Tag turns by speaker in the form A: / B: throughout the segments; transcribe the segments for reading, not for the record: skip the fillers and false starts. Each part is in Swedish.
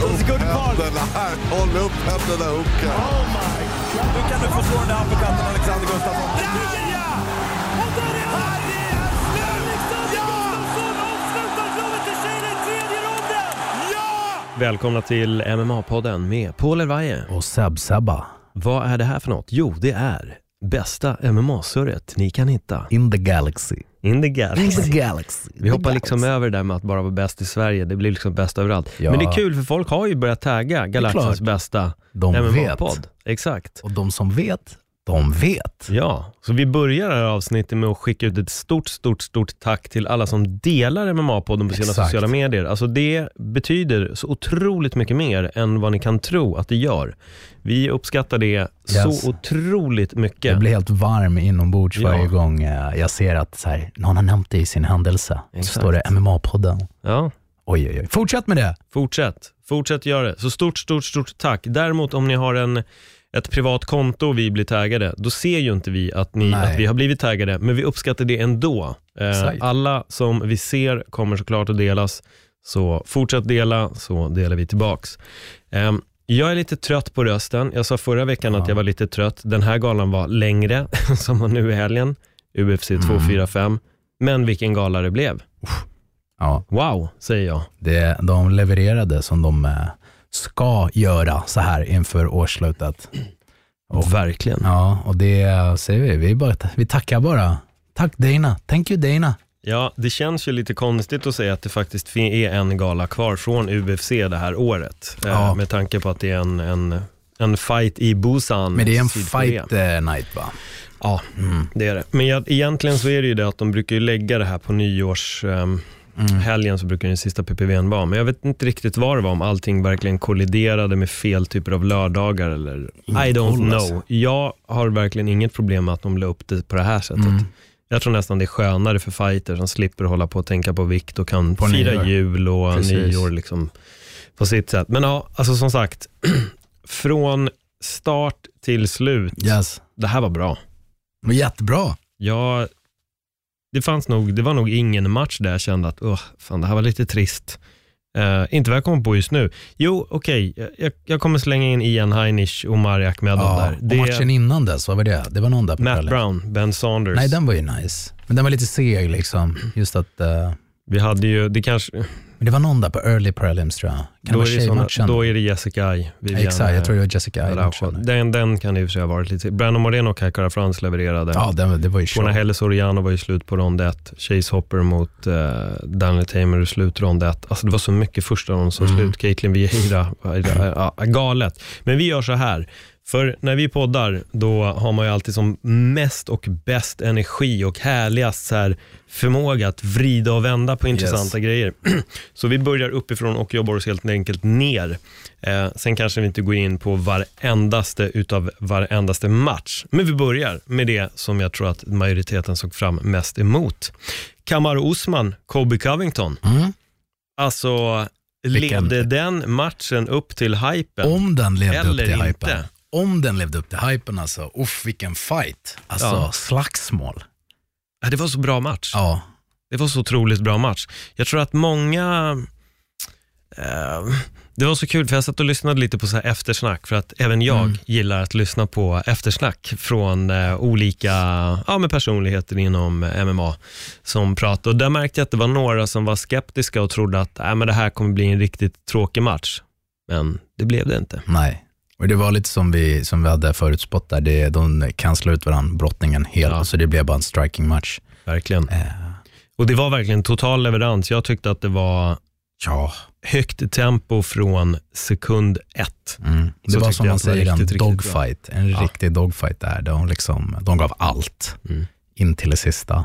A: sekunder kvar.
B: Håll upp händerna, Hoka.
A: Oh my God. Nu kan du få slå den där uppercutten, Alexander Gustafsson. Ja! Och där är han! Alexander Gustafsson avslutar slaget till tjejen i tredje ronden. Ja!
C: Välkomna till MMA-podden med Paul Elvaje
D: och Sebba.
C: Vad är det här för något? Jo, det är bästa MMA-surret ni kan hitta.
D: In the galaxy. Vi
C: hoppar liksom över det där med att bara vara bäst i Sverige. Det blir liksom bäst överallt.
D: Ja.
C: Men det är kul för folk har ju börjat tagga Galaxens bästa MMA-podd. Exakt.
D: Och de som vet, de vet.
C: Ja, så vi börjar det här avsnittet med att skicka ut ett stort tack till alla som delar MMA-podden på sina sociala medier. Alltså det betyder så otroligt mycket mer än vad ni kan tro att det gör. Vi uppskattar det så otroligt mycket.
D: Jag blir helt varm inombords varje gång jag ser att så här, någon har nämnt det i sin händelse. Så står det MMA-podden.
C: Ja.
D: Oj. Fortsätt med det.
C: Fortsätt göra det. Så stort tack. Däremot om ni har ett privat konto och vi blir taggade, då ser ju inte vi att vi har blivit taggade, men vi uppskattar det ändå. Alla som vi ser kommer såklart att delas, så fortsätt dela, så delar vi tillbaks. Jag är lite trött på rösten. Jag sa förra veckan att jag var lite trött. Den här galan var längre, som var nu i helgen, UFC 245, men vilken gala det blev.
D: Ja.
C: Wow, säger jag.
D: De levererade som de ska göra så här inför årsslutet.
C: Verkligen.
D: Ja, och det säger vi tackar bara. Tack Dana, thank you Dana.
C: Ja, det känns ju lite konstigt att säga att det faktiskt är en gala kvar från UFC det här året. Med tanke på att det är en fight i Busan.
D: Men det är en fight night, va?
C: Ja, det är det. Men egentligen så är det ju det att de brukar ju lägga det här på nyårs... helgen så brukar den sista PPV:n vara. Men jag vet inte riktigt vad det var, om allting verkligen kolliderade med fel typer av lördagar eller I don't know. Jag har verkligen inget problem med att de la upp det på det här sättet. Jag tror nästan det är skönare för fighter som slipper hålla på och tänka på vikt och kan fira jul och nyår liksom på sitt sätt. Men ja, alltså som sagt, från start till slut, det här var bra.
D: Det var jättebra.
C: Ja, det var nog ingen match där jag kände att det här var lite trist. Inte vad jag kommer på just nu. Jo, okej. Jag kommer slänga in Ian Heinisch och Mariak Akhmedov där.
D: Och matchen innan dess, vad var det? Det var någon där på
C: Matt
D: kvällen.
C: Brown, Ben Saunders.
D: Nej, den var ju nice. Men den var lite seg liksom. Just att...
C: Vi hade ju, det kanske...
D: Men det var någon där på early prelims, tror jag. Kan
C: då,
D: det vara tjejmatchen?
C: Då är det Jessica Ai.
D: Exakt, jag tror det var Jessica Ai.
C: Den kan ju ha varit lite... Brandon Moreno och Kakara Frans levererade.
D: Ja, det var ju show.
C: Helle Soriano var ju slut på rond 1. Chase Hopper mot Daniel Tamer i slut rond 1. Alltså det var så mycket första rond som slut. Caitlin Vieira. Galet. Men vi gör så här. För när vi poddar, då har man ju alltid som mest och bäst energi och härligast så här förmåga att vrida och vända på intressanta grejer. Så vi börjar uppifrån och jobbar oss helt enkelt ner. Sen kanske vi inte går in på varendaste match. Men vi börjar med det som jag tror att majoriteten såg fram mest emot. Kamaru Usman, Colby Covington. Alltså, levde den matchen upp till hypen?
D: Om den levde upp till hypen.
C: Inte?
D: Om den levde upp till hypen, alltså. Vilken fight. Alltså, slagsmål.
C: Ja, det var så bra match.
D: Ja.
C: Det var så otroligt bra match. Jag tror att många... det var så kul, för jag satt och lyssnade lite på så här eftersnack, för att även jag gillar att lyssna på eftersnack från olika med personligheter inom MMA som pratar. Och där märkte jag att det var några som var skeptiska och trodde att men det här kommer bli en riktigt tråkig match. Men det blev det inte.
D: Nej. Och det var lite som vi hade förutspått där. De kan slå ut varandra, brottningen helt. Så det blev bara en striking match.
C: Verkligen. Och det var verkligen total leverans. Jag tyckte att det var högt tempo från sekund 1.
D: Det var som man säger, en dogfight. En riktig dogfight där. De gav allt in till det sista.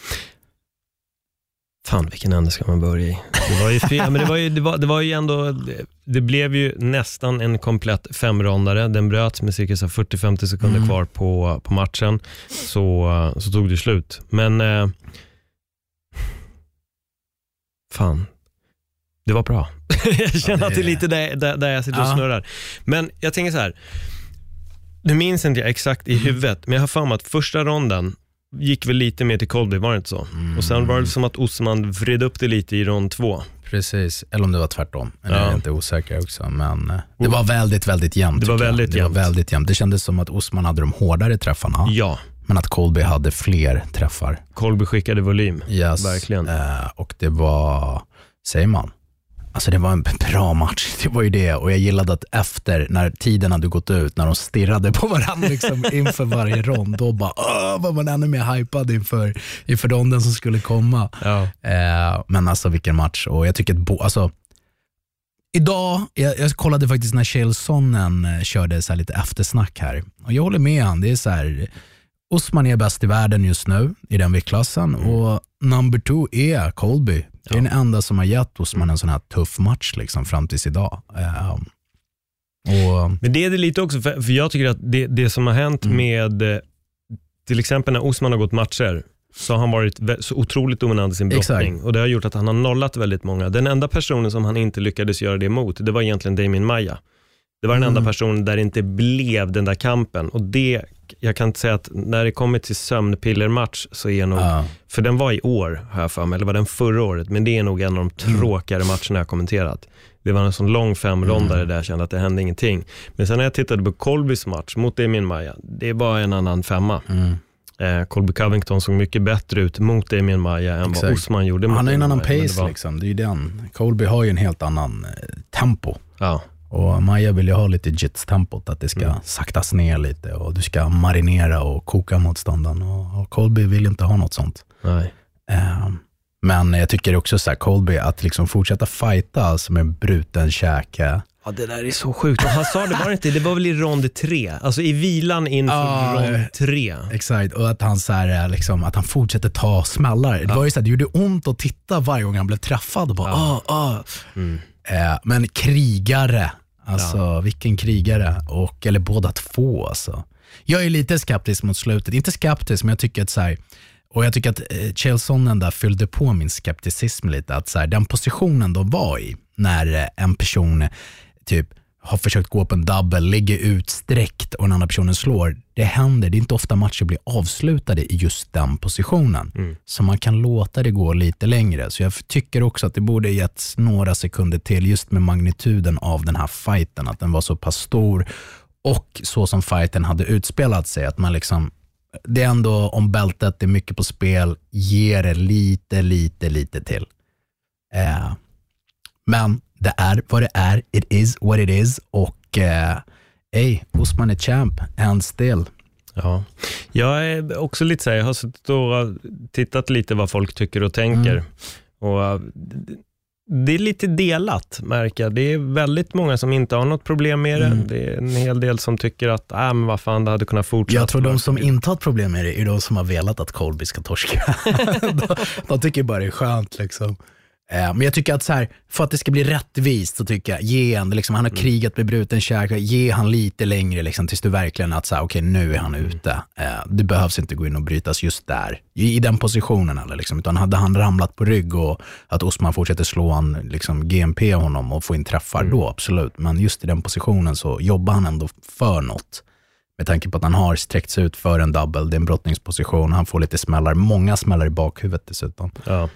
C: Fan, vilken ände ska man börja i? Det var ju fel, men det var ju ändå, det blev ju nästan en komplett 5-rondare. Den bröts med cirka 40-50 sekunder kvar på matchen. Så tog det slut. Men fan, det var bra. Jag känner att det är lite där jag sitter och snurrar. Men jag tänker så här, nu minns inte jag exakt i huvudet, men jag har för mig att första ronden gick väl lite mer till Colby, var det inte så? Och sen var det som att Osman vred upp det lite i rond 2.
D: Precis, eller om det var tvärtom. Jag är inte osäker också, men det var väldigt, väldigt jämnt.
C: Det var väldigt jämnt.
D: Det kändes som att Osman hade de hårdare träffarna.
C: Ja.
D: Men att Colby hade fler träffar.
C: Colby skickade volym, verkligen.
D: Och det var, säger man, alltså det var en bra match, det var ju det. Och jag gillade att efter, när tiden hade gått ut, när de stirrade på varandra liksom, inför varje rond, då bara, var man ännu mer hypad inför ronden som skulle komma.
C: Ja.
D: Men alltså vilken match. Och jag tycker att, alltså, idag, jag kollade faktiskt när Chaelsonen körde så här lite eftersnack här. Och jag håller med han, det är så här, Osman är bäst i världen just nu i den viktklassen. Och number 2 är Colby. Det är den enda som har gett Osman en sån här tuff match liksom, fram tills idag.
C: Men det är det lite också, för jag tycker att det som har hänt med, till exempel när Osman har gått matcher, så har han varit så otroligt dominant i sin brottning. Och det har gjort att han har nollat väldigt många. Den enda personen som han inte lyckades göra det emot, det var egentligen Damian Maia. Det var den enda personen där det inte blev den där kampen. Och det, jag kan inte säga att när det kommer till sömnpillermatch så är nog, för den var i år här för mig, eller var den förra året, men det är nog en av de tråkigare matcherna jag kommenterat. Det var en sån lång 5-rondare där jag kände att det hände ingenting. Men sen när jag tittade på Colbys match mot Damian Maia, det var en annan 5. Colby Covington såg mycket bättre ut mot Damian Maia än vad Osman gjorde mot.
D: Han har en annan
C: Maia,
D: pace liksom, det är ju den. Colby har ju en helt annan tempo.
C: Ja.
D: Och Maia vill ju ha lite jits-tempot, att det ska saktas ner lite och du ska marinera och koka motståndaren. Och Colby vill inte ha något sånt.
C: Nej.
D: Men jag tycker också så här, Colby, att liksom fortsätta fighta alltså med bruten käke.
C: Ja, det där är så sjukt. Och han sa det var väl i rond 3, alltså i vilan inför rond 3.
D: Exakt, och att han så här, liksom, att han fortsätter ta smällar. Det var ju så här, det gjorde ont att titta varje gång han blev träffad och bara men krigare, alltså vilken krigare, och eller båda två alltså. Jag är lite skeptisk mot slutet, inte skeptisk, men jag tycker att så här, och jag tycker att Chaelsonen där fyllde på min skepticism lite, att så här, den positionen de var i när en person typ har försökt gå på en double, ligger utsträckt och en annan personen slår, det händer, det är inte ofta matcher blir avslutade i just den positionen. Så man kan låta det gå lite längre. Så jag tycker också att det borde getts några sekunder till, just med magnituden av den här fighten, att den var så pass stor och så som fighten hade utspelat sig, att man liksom, det är ändå, om bältet är mycket på spel, ger det lite till. Men det är vad det är, it is what it is, och Osman är champ, and still.
C: Ja, jag är också lite så här, jag har suttit och tittat lite vad folk tycker och tänker, och det är lite delat, märker jag. Det är väldigt många som inte har något problem med det. Det är en hel del som tycker att men vad fan, det hade kunnat fortsätta.
D: Jag tror de som inte har ett problem med det är de som har velat att Colby ska torska. de tycker bara det är skönt liksom. Men jag tycker att så här, för att det ska bli rättvist, så tycker jag, ge han liksom, han har krigat med bruten käke, ge han lite längre liksom, tills du verkligen att så här, okej, nu är han ute. Det behövs inte gå in och brytas just där i den positionen eller liksom, utan hade han ramlat på rygg och att Osman fortsätter slå han liksom GMP honom och få in träffar, då absolut, men just i den positionen så jobbar han ändå för något, med tanke på att han har sträckt sig ut för en double, det är en brottningsposition, han får lite smällar, många smällar i bakhuvudet dessutom.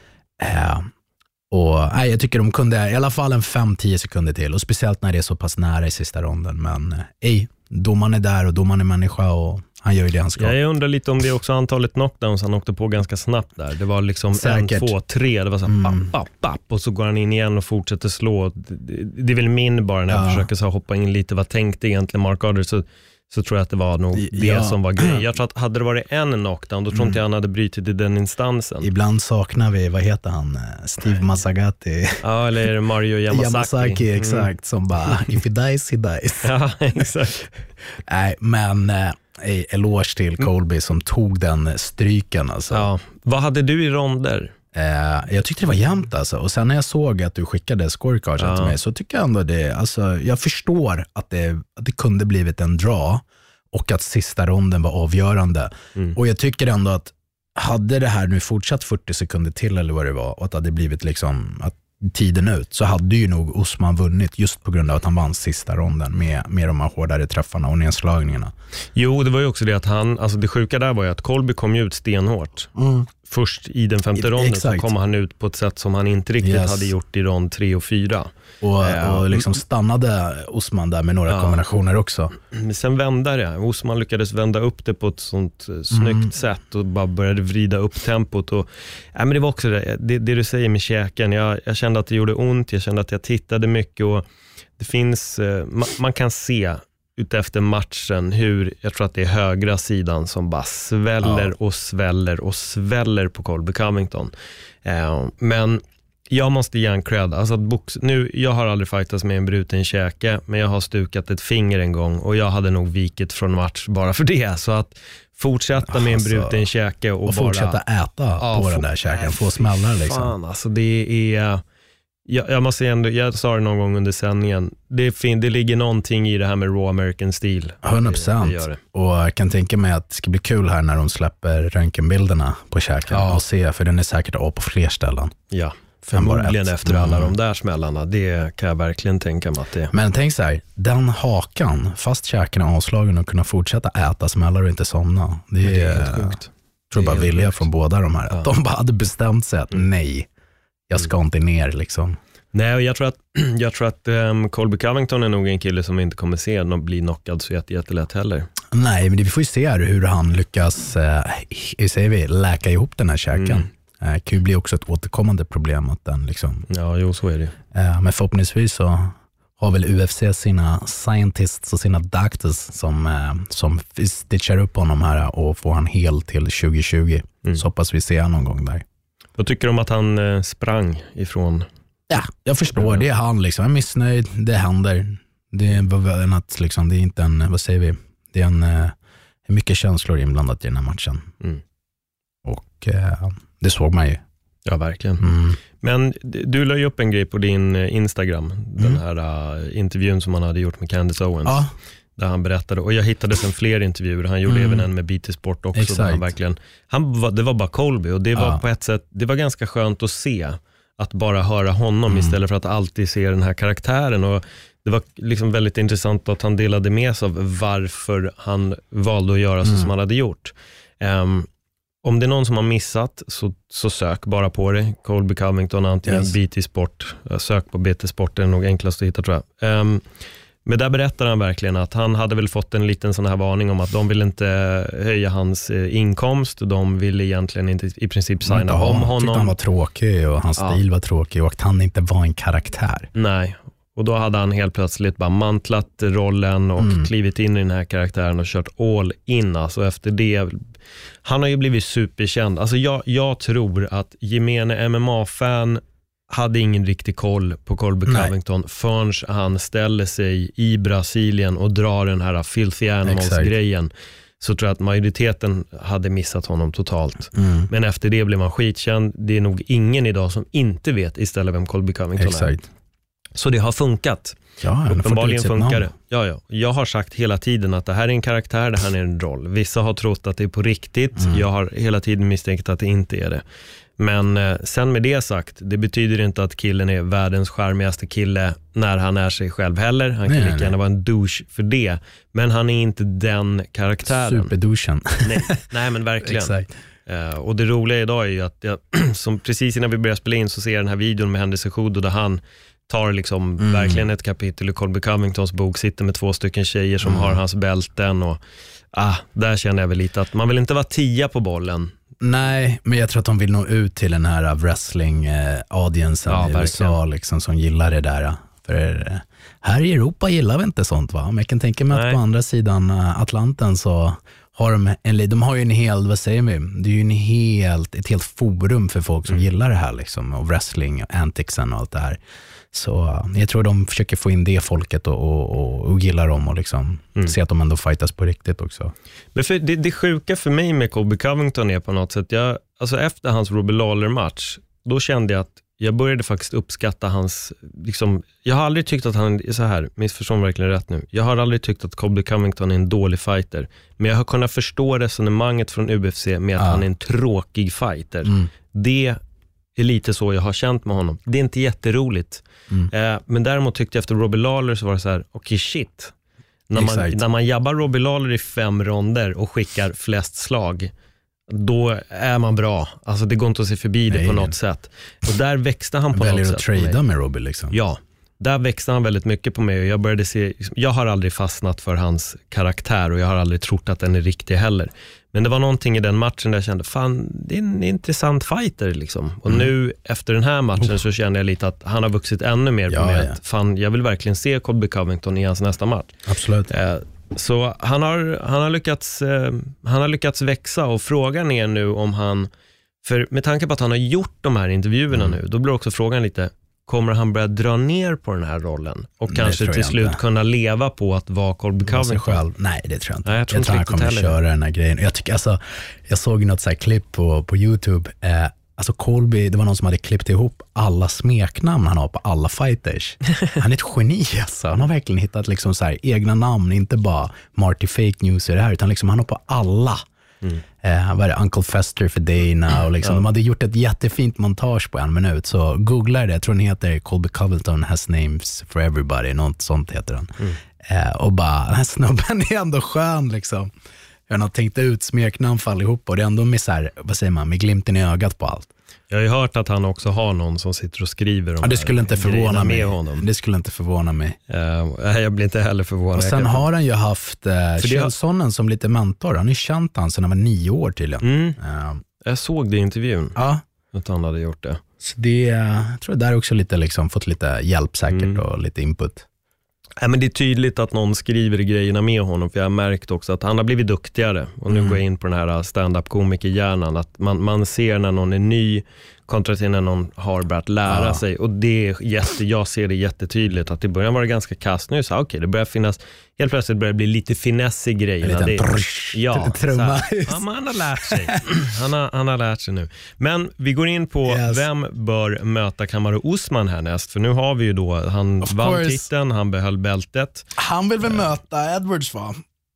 D: Och jag tycker de kunde i alla fall en 5-10 sekunder till, och speciellt när det är så pass nära i sista ronden. Men domaren är där och domaren är människa och han gör ju det han ska.
C: Jag undrar lite om det är också antalet knockdowns han åkte på ganska snabbt där. Det var liksom
D: säkert
C: 1, 2, 3, det var så här papp, och så går han in igen och fortsätter slå. Det är väl min bara när jag försöker så hoppa in lite, vad tänkte egentligen Mark Adler, så tror jag att det var nog det som var grejen. Jag tror att hade det varit en knockdown, då tror inte jag han hade brytit i den instansen.
D: Ibland saknar vi, vad heter han? Steve Mazzagatti.
C: Ja, eller är det Mario Yamasaki?
D: Exakt, som bara, if he dies, he dies.
C: Ja, exakt.
D: Nej, men eloge till Colby som tog den stryken alltså. Ja.
C: Vad hade du i ronder?
D: Jag tyckte det var jämnt alltså. Och sen när jag såg att du skickade scorecards till mig, så tycker jag ändå det, alltså, jag förstår att det kunde blivit en draw och att sista ronden var avgörande. Och jag tycker ändå att hade det här nu fortsatt 40 sekunder till eller vad det var, och att det hade blivit liksom att tiden ut så hade ju nog Usman vunnit just på grund av att han vann sista ronden med de här hårdare träffarna och nedslagningarna.
C: Jo, det var ju också det att alltså det sjuka där var ju att Colby kom ju ut stenhårt. Först i den 5:e ronden så kom han ut på ett sätt som han inte riktigt hade gjort i rond 3 och 4.
D: Och liksom stannade Usman där med några kombinationer också.
C: Men sen vände det. Usman lyckades vända upp det på ett sånt snyggt sätt och bara började vrida upp tempot. Och, men det var också det du säger med käken. Jag kände att det gjorde ont. Jag kände att jag tittade mycket. Och det finns, man kan se utefter matchen hur, jag tror att det är högra sidan som bara sväller och sväller och sväller på Colby Covington. Men jag måste ge en cred. Alltså nu, jag har aldrig fightats med en bruten käke, men jag har stukat ett finger en gång och jag hade nog vikit från match bara för det. Så att fortsätta med en bruten käke och bara
D: fortsätta äta på den där käken, få smällar liksom.
C: Fan, alltså det är... Jag måste ändå, jag sa det någon gång under sändningen, det ligger någonting i det här med raw American steel.
D: 100%. Och jag kan tänka mig att det ska bli kul här när de släpper röntgenbilderna på käken och se, för den är säkert på fler ställen.
C: Ja, förmodligen efter alla de där smällarna. Det kan jag verkligen tänka mig att det är.
D: Men tänk så här, den hakan, fast käken är avslagen och kunna fortsätta äta smällar och inte somna. Det är helt sjukt. Jag tror bara vilja från båda de här. Att de bara hade bestämt sig att nej, jag ska inte ner liksom.
C: Nej, och jag tror att Colby Covington är nog en kille som inte kommer se bli knockad så jättelätt heller.
D: Nej, men vi får ju se hur han lyckas läka ihop den här käken. Det kan ju bli också ett återkommande problem att den liksom...
C: Ja, jo, så är det.
D: Men förhoppningsvis så har väl UFC sina scientists och sina doctors som stitchar upp honom här och får han hel till 2020. Så hoppas vi ser någon gång där.
C: Vad tycker du om att han sprang ifrån?
D: Ja, jag förstår. Det är han liksom. Jag är missnöjd. Det händer. Det är liksom, det är inte en, vad säger vi? Det är mycket känslor inblandat i den här matchen. Och det såg man ju.
C: Ja, verkligen. Men du la ju upp en grej på din Instagram. Den här intervjun som han hade gjort med Candace Owens. Ja. Där han berättade, och jag hittade sen fler intervjuer. Han gjorde även en med BT Sport också.
D: Exakt.
C: Där han verkligen, det var bara Colby, och det var på ett sätt, det var ganska skönt att se, att bara höra honom istället för att alltid se den här karaktären. Och det var liksom väldigt intressant att han delade med sig av varför han valde att göra så som han hade gjort. Om det är någon som har missat så sök bara på det. Colby Covington, antingen BT Sport. Sök på BT Sport, det är nog enklast att hitta, tror jag. Men där berättar han verkligen att han hade väl fått en liten sån här varning om att de ville inte höja hans inkomst. De ville egentligen inte i princip signa om honom.
D: Tyckte han var tråkig och hans stil var tråkig och att han inte var en karaktär.
C: Nej, och då hade han helt plötsligt bara mantlat rollen och klivit in i den här karaktären och kört all in. Alltså efter det, han har ju blivit superkänd. Alltså jag tror att gemene MMA-fan hade ingen riktig koll på Colby Covington förrän han ställer sig i Brasilien och drar den här Filthy Animals-grejen. Så tror jag att majoriteten hade missat honom totalt. Men efter det blev han skitkänd. Det är nog ingen idag som inte vet istället vem Colby Covington är. Så det har funkat.
D: Ja,
C: uppenbarligen funkar det. Ja. Jag har sagt hela tiden att det här är en karaktär, det här är en roll. Vissa har trott att det är på riktigt. Jag har hela tiden misstänkt att det inte är det. Men sen med det sagt, det betyder inte att killen är världens charmigaste kille när han är sig själv heller. Han kan lika gärna vara en douche för det. Men han är inte den karaktären.
D: Superdouchen.
C: Nej, men verkligen.
D: Exakt.
C: Och det roliga idag är ju att som precis innan vi börjar spela in så ser jag den här videon med Henry Cejudo där han tar liksom verkligen ett kapitel i Colby Covingtons bok, sitter med 2 stycken tjejer som har hans bälten och där känner jag väl lite att man vill inte vara 10 på bollen.
D: Nej, men jag tror att de vill nå ut till den här wrestling-audiencen i USA liksom, som gillar det där. För här i Europa gillar vi inte sånt, va? Men jag kan tänka mig att på andra sidan Atlanten så har de har ju en hel, vad säger vi? Det är ju ett helt forum för folk som gillar det här liksom, och wrestling och anticsen och allt det här. Så jag tror de försöker få in det folket och gillar dem och liksom se att de ändå fightas på riktigt också. Men
C: för det sjuka för mig med Colby Covington är på något sätt, alltså efter hans Robbie Lawler-match, då kände jag att jag började faktiskt uppskatta hans, liksom, jag har aldrig tyckt att han är så här, missförstånd verkligen rätt nu. Jag har aldrig tyckt att Colby Covington är en dålig fighter, men jag har kunnat förstå resonemanget från UFC med att han är en tråkig fighter. Det är lite så jag har känt med honom. Det är inte jätteroligt. Men däremot tyckte jag efter Robbie Lawler så var det så här, okej, shit. När man jabbar Robbie Lawler i 5 ronder och skickar flest slag, då är man bra. Alltså det går inte att se förbi det på något sätt. Och där växte han på något sätt.
D: Väljer att trada med Robbie liksom.
C: Ja, där växte han väldigt mycket på mig och jag började se, jag har aldrig fastnat för hans karaktär och jag har aldrig trott att den är riktig heller. Men det var någonting i den matchen där jag kände, fan, det är en intressant fighter liksom. Och nu efter den här matchen så kände jag lite att han har vuxit ännu mer på mig. Att, fan, jag vill verkligen se Colby Covington i hans nästa match.
D: Absolut.
C: Så han har lyckats växa och frågan är nu om han, för med tanke på att han har gjort de här intervjuerna nu, då blir också frågan lite, kommer han börja dra ner på den här rollen och kanske till slut kunna leva på att vara Colby Covington?
D: Nej, det tror jag inte.
C: Nej, jag tror inte
D: han kommer köra den här grejen. Jag tycker alltså, jag såg något så här klipp på YouTube. Alltså Colby, det var någon som hade klippt ihop alla smeknamn han har på alla fighters. Han är ett geni alltså. Han har verkligen hittat liksom så här egna namn, inte bara Marty Fake News i det här, utan liksom han har på alla. Vad är det? Uncle Fester för Dana och liksom, de hade gjort ett jättefint montage på 1 minut, så googla det, jag tror den heter Colby Covington has names for everybody, något sånt heter den. Och bara, den här snubben är ändå skön liksom. Jag har tänkt ut smeknamn för allihop och det är ändå med så här, vad säger man, med glimten i ögat på allt.
C: Jag har ju hört att han också har någon som sitter och skriver om
D: det skulle inte förvåna mig.
C: Honom.
D: Det skulle inte förvåna mig.
C: Jag blir inte heller förvånad.
D: Och sen har han ju haft Kjellsonen som lite mentor. Han har ju känt han sedan han var 9 år tydligen.
C: Jag såg det i intervjun.
D: Ja.
C: Att han hade gjort det.
D: Så det, jag tror det där också lite liksom, fått lite hjälp säkert och lite input.
C: Men det är tydligt att någon skriver grejerna med honom, för jag har märkt också att han har blivit duktigare. Och nu går jag in på den här stand-up-komikerhjärnan, att man ser när någon är ny kontra till när någon har börjat lära sig. Och det är jag ser det jättetydligt att i början var det ganska kast. Nu så okej, det börjar finnas, helt plötsligt börjar det bli lite finess i grejerna. Man har lärt sig. Han har lärt sig nu. Men vi går in på vem bör möta Kamaru Usman härnäst. För nu har vi ju då, han vann titeln, han behöll bältet.
D: Han vill väl möta Edwards, va?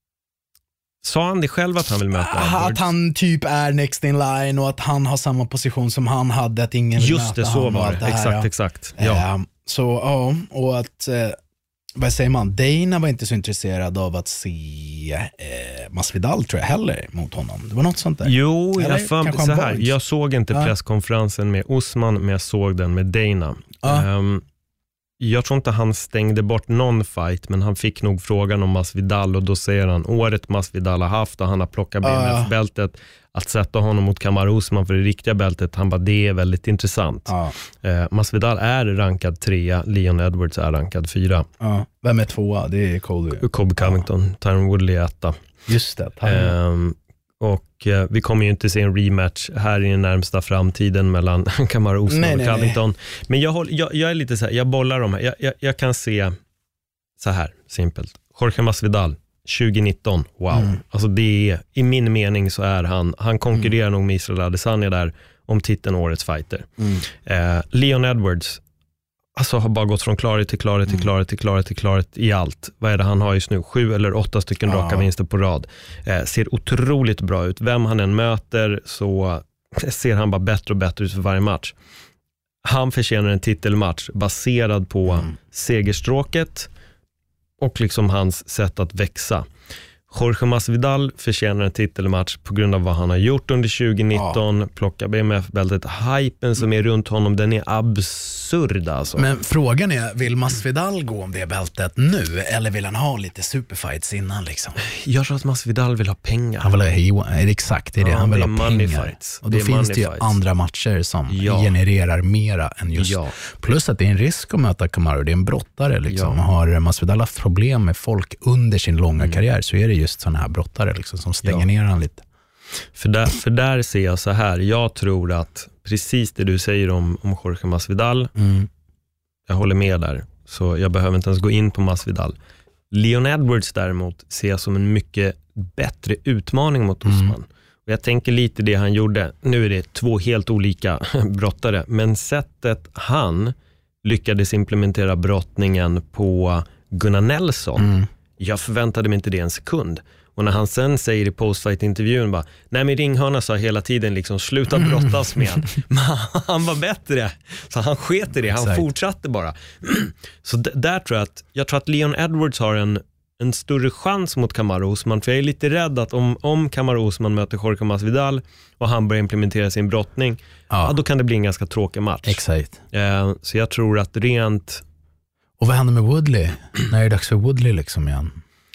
C: Sa han det själv att han vill möta Edwards?
D: Att han typ är next in line och att han har samma position som han hade, att ingen vill
C: just
D: möta
C: det, så
D: han
C: var det. Exakt. Ja.
D: Så och att vad säger man, Dana var inte så intresserad av att se Masvidal tror jag heller mot honom. Det var något sånt där.
C: Jo, jag såg inte presskonferensen med Usman, men jag såg den med Dana. Jag tror inte han stängde bort någon fight, men han fick nog frågan om Masvidal och då säger han, året Masvidal har haft och han har plockat BMF-bältet, att sätta honom mot Kamaru Usman för det riktiga bältet, han bara, det är väldigt intressant. Masvidal är rankad 3, Leon Edwards är rankad 4.
D: Vem är 2? Det är
C: Colby Covington, Tyron Woodley är 1.
D: Just det.
C: Och vi kommer ju inte se en rematch här i den närmsta framtiden mellan Kamaru Usman och Covington. Nej. Men jag är lite så här, jag bollar dem här. Jag kan se så här, simpelt. Jorge Masvidal, 2019, wow. Alltså det är, i min mening så är han konkurrerar nog med Israel Adesanya där om titeln årets fighter. Leon Edwards, alltså har bara gått från klarhet till klarhet i allt. Vad är det han har just nu? 7 eller 8 stycken raka vinster på rad. Ser otroligt bra ut. Vem han än möter så ser han bara bättre och bättre ut för varje match. Han förtjänar en titelmatch baserad på segerstråket och liksom hans sätt att växa. Jorge Masvidal förtjänar en titelmatch på grund av vad han har gjort under 2019. Plocka BMF-bältet. Hypen som är runt honom, den är absurd alltså.
D: Men frågan är, vill Masvidal gå om det bältet nu eller vill han ha lite superfights innan liksom?
C: Jag tror att Masvidal vill ha pengar.
D: Han vill ha, exakt, det är det. Han vill ha pengar.
C: Fights.
D: Och då finns det ju andra matcher som genererar mera än just. Plus att det är en risk att möta Kamaru. Det är en brottare liksom. Har Masvidal haft problem med folk under sin långa karriär, så är det just sådana här brottare liksom, som stänger ner han lite.
C: För där ser jag så här, jag tror att precis det du säger om Jorge Masvidal, jag håller med där, så jag behöver inte ens gå in på Masvidal. Leon Edwards däremot ser jag som en mycket bättre utmaning mot Usman. Och jag tänker lite det han gjorde, nu är det 2 helt olika brottare, men sättet han lyckades implementera brottningen på Gunnar Nelson, jag förväntade mig inte det en sekund. Och när han sen säger i postfight-intervjun bara, nej men Ringhörna sa hela tiden liksom sluta brottas med men han var bättre. Så han sket i det, han fortsatte bara. Så där tror jag tror att Leon Edwards har en större chans mot Kamaru Usman, för jag är lite rädd att om Kamaru Usman möter Jorge Masvidal och han börjar implementera sin brottning, då kan det bli en ganska tråkig match.
D: Exakt.
C: Så jag tror att rent...
D: Och vad händer med Woodley? När är det dags för Woodley liksom igen?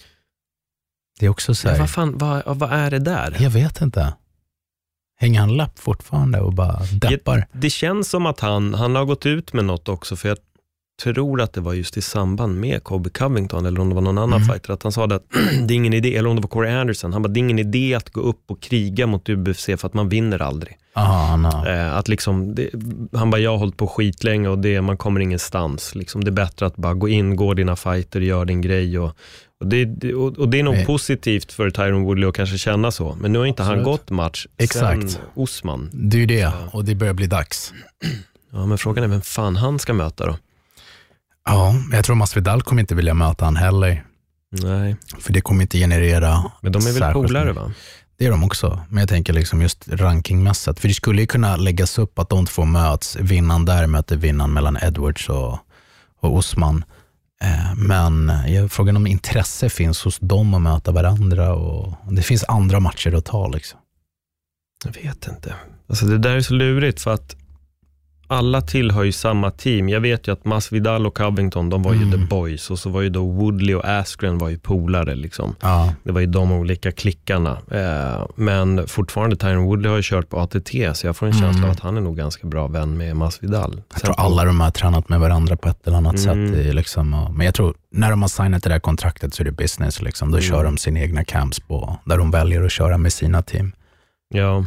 D: Det är också så här...
C: vad är det där?
D: Jag vet inte. Hänger han lapp fortfarande och bara deppar?
C: Det känns som att han har gått ut med något också, för jag tror att det var just i samband med Colby Covington, eller om det var någon annan fighter, att han sa att det är ingen idé, eller om det var Corey Anderson, han bara, det är ingen idé att gå upp och kriga mot UFC för att man vinner aldrig. Att liksom, han bara, jag har hållit på skitlänge och man kommer ingenstans. Liksom, det är bättre att bara gå in, gå dina fighter, gör din grej och det är nog positivt för Tyron Woodley att kanske känna så. Men nu har inte han gått match sen Usman.
D: Det är ju det, och det börjar bli dags.
C: Ja, men frågan är vem fan han ska möta då?
D: Ja, jag tror Masvidal kommer inte vilja möta han heller.
C: Nej.
D: För det kommer inte generera...
C: Men de är väl polare, va?
D: Det är de också. Men jag tänker liksom just rankingmässigt. För det skulle ju kunna läggas upp att de två möts. Vinnaren där möter vinnaren mellan Edwards och Usman. Men frågan om intresse finns hos dem att möta varandra. Och det finns andra matcher att ta liksom.
C: Jag vet inte. Alltså det där är så lurigt, för att alla tillhör ju samma team. Jag vet ju att Masvidal och Covington, de var ju the boys. Och så var ju då Woodley och Askren var ju polare liksom. Det var ju de olika klickarna. Men fortfarande Tyron Woodley har ju kört på ATT, så jag får en känsla av att han är nog ganska bra vän med Masvidal.
D: Jag tror alla de har tränat med varandra på ett eller annat sätt. Liksom, men jag tror, när de har signat det där kontraktet så är det business. Liksom. Då kör de sina egna camps där de väljer att köra med sina team.
C: Ja.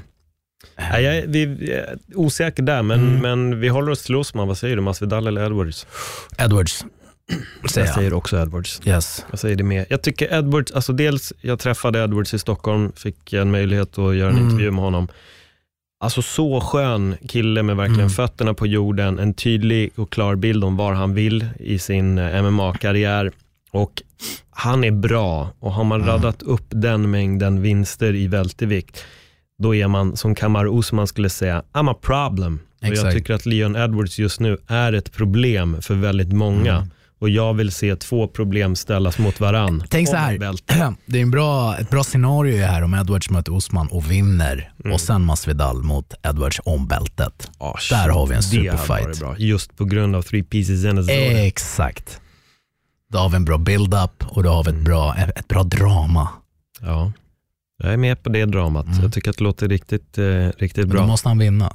C: Vi är osäker där, men vi håller oss till Usman. Vad säger du, Masvidal eller Edwards?
D: Edwards.
C: Jag säger också Edwards.
D: Yes.
C: Jag säger det med. Jag tycker Edwards, alltså dels jag träffade Edwards i Stockholm, fick en möjlighet att göra en intervju med honom. Alltså så skön kille med verkligen fötterna på jorden, en tydlig och klar bild om var han vill i sin MMA-karriär. Och han är bra, och har man radat upp den mängden vinster i vältervikt, då är man, som Kamaru Usman skulle säga, I'm a problem. Och jag tycker att Leon Edwards just nu är ett problem för väldigt många. Och jag vill se 2 problem ställas mot varann.
D: Tänk så här, det är ett bra scenario här om Edwards möter Usman och vinner. Och sen Masvidal mot Edwards om bältet. Där har vi en superfight.
C: Bra. Just på grund av 3 pieces in a zone.
D: Exakt. Då har vi en bra build-up och då har vi ett bra drama.
C: Ja. Jag är med på det dramat. Jag tycker att det låter riktigt bra.
D: Då måste han vinna.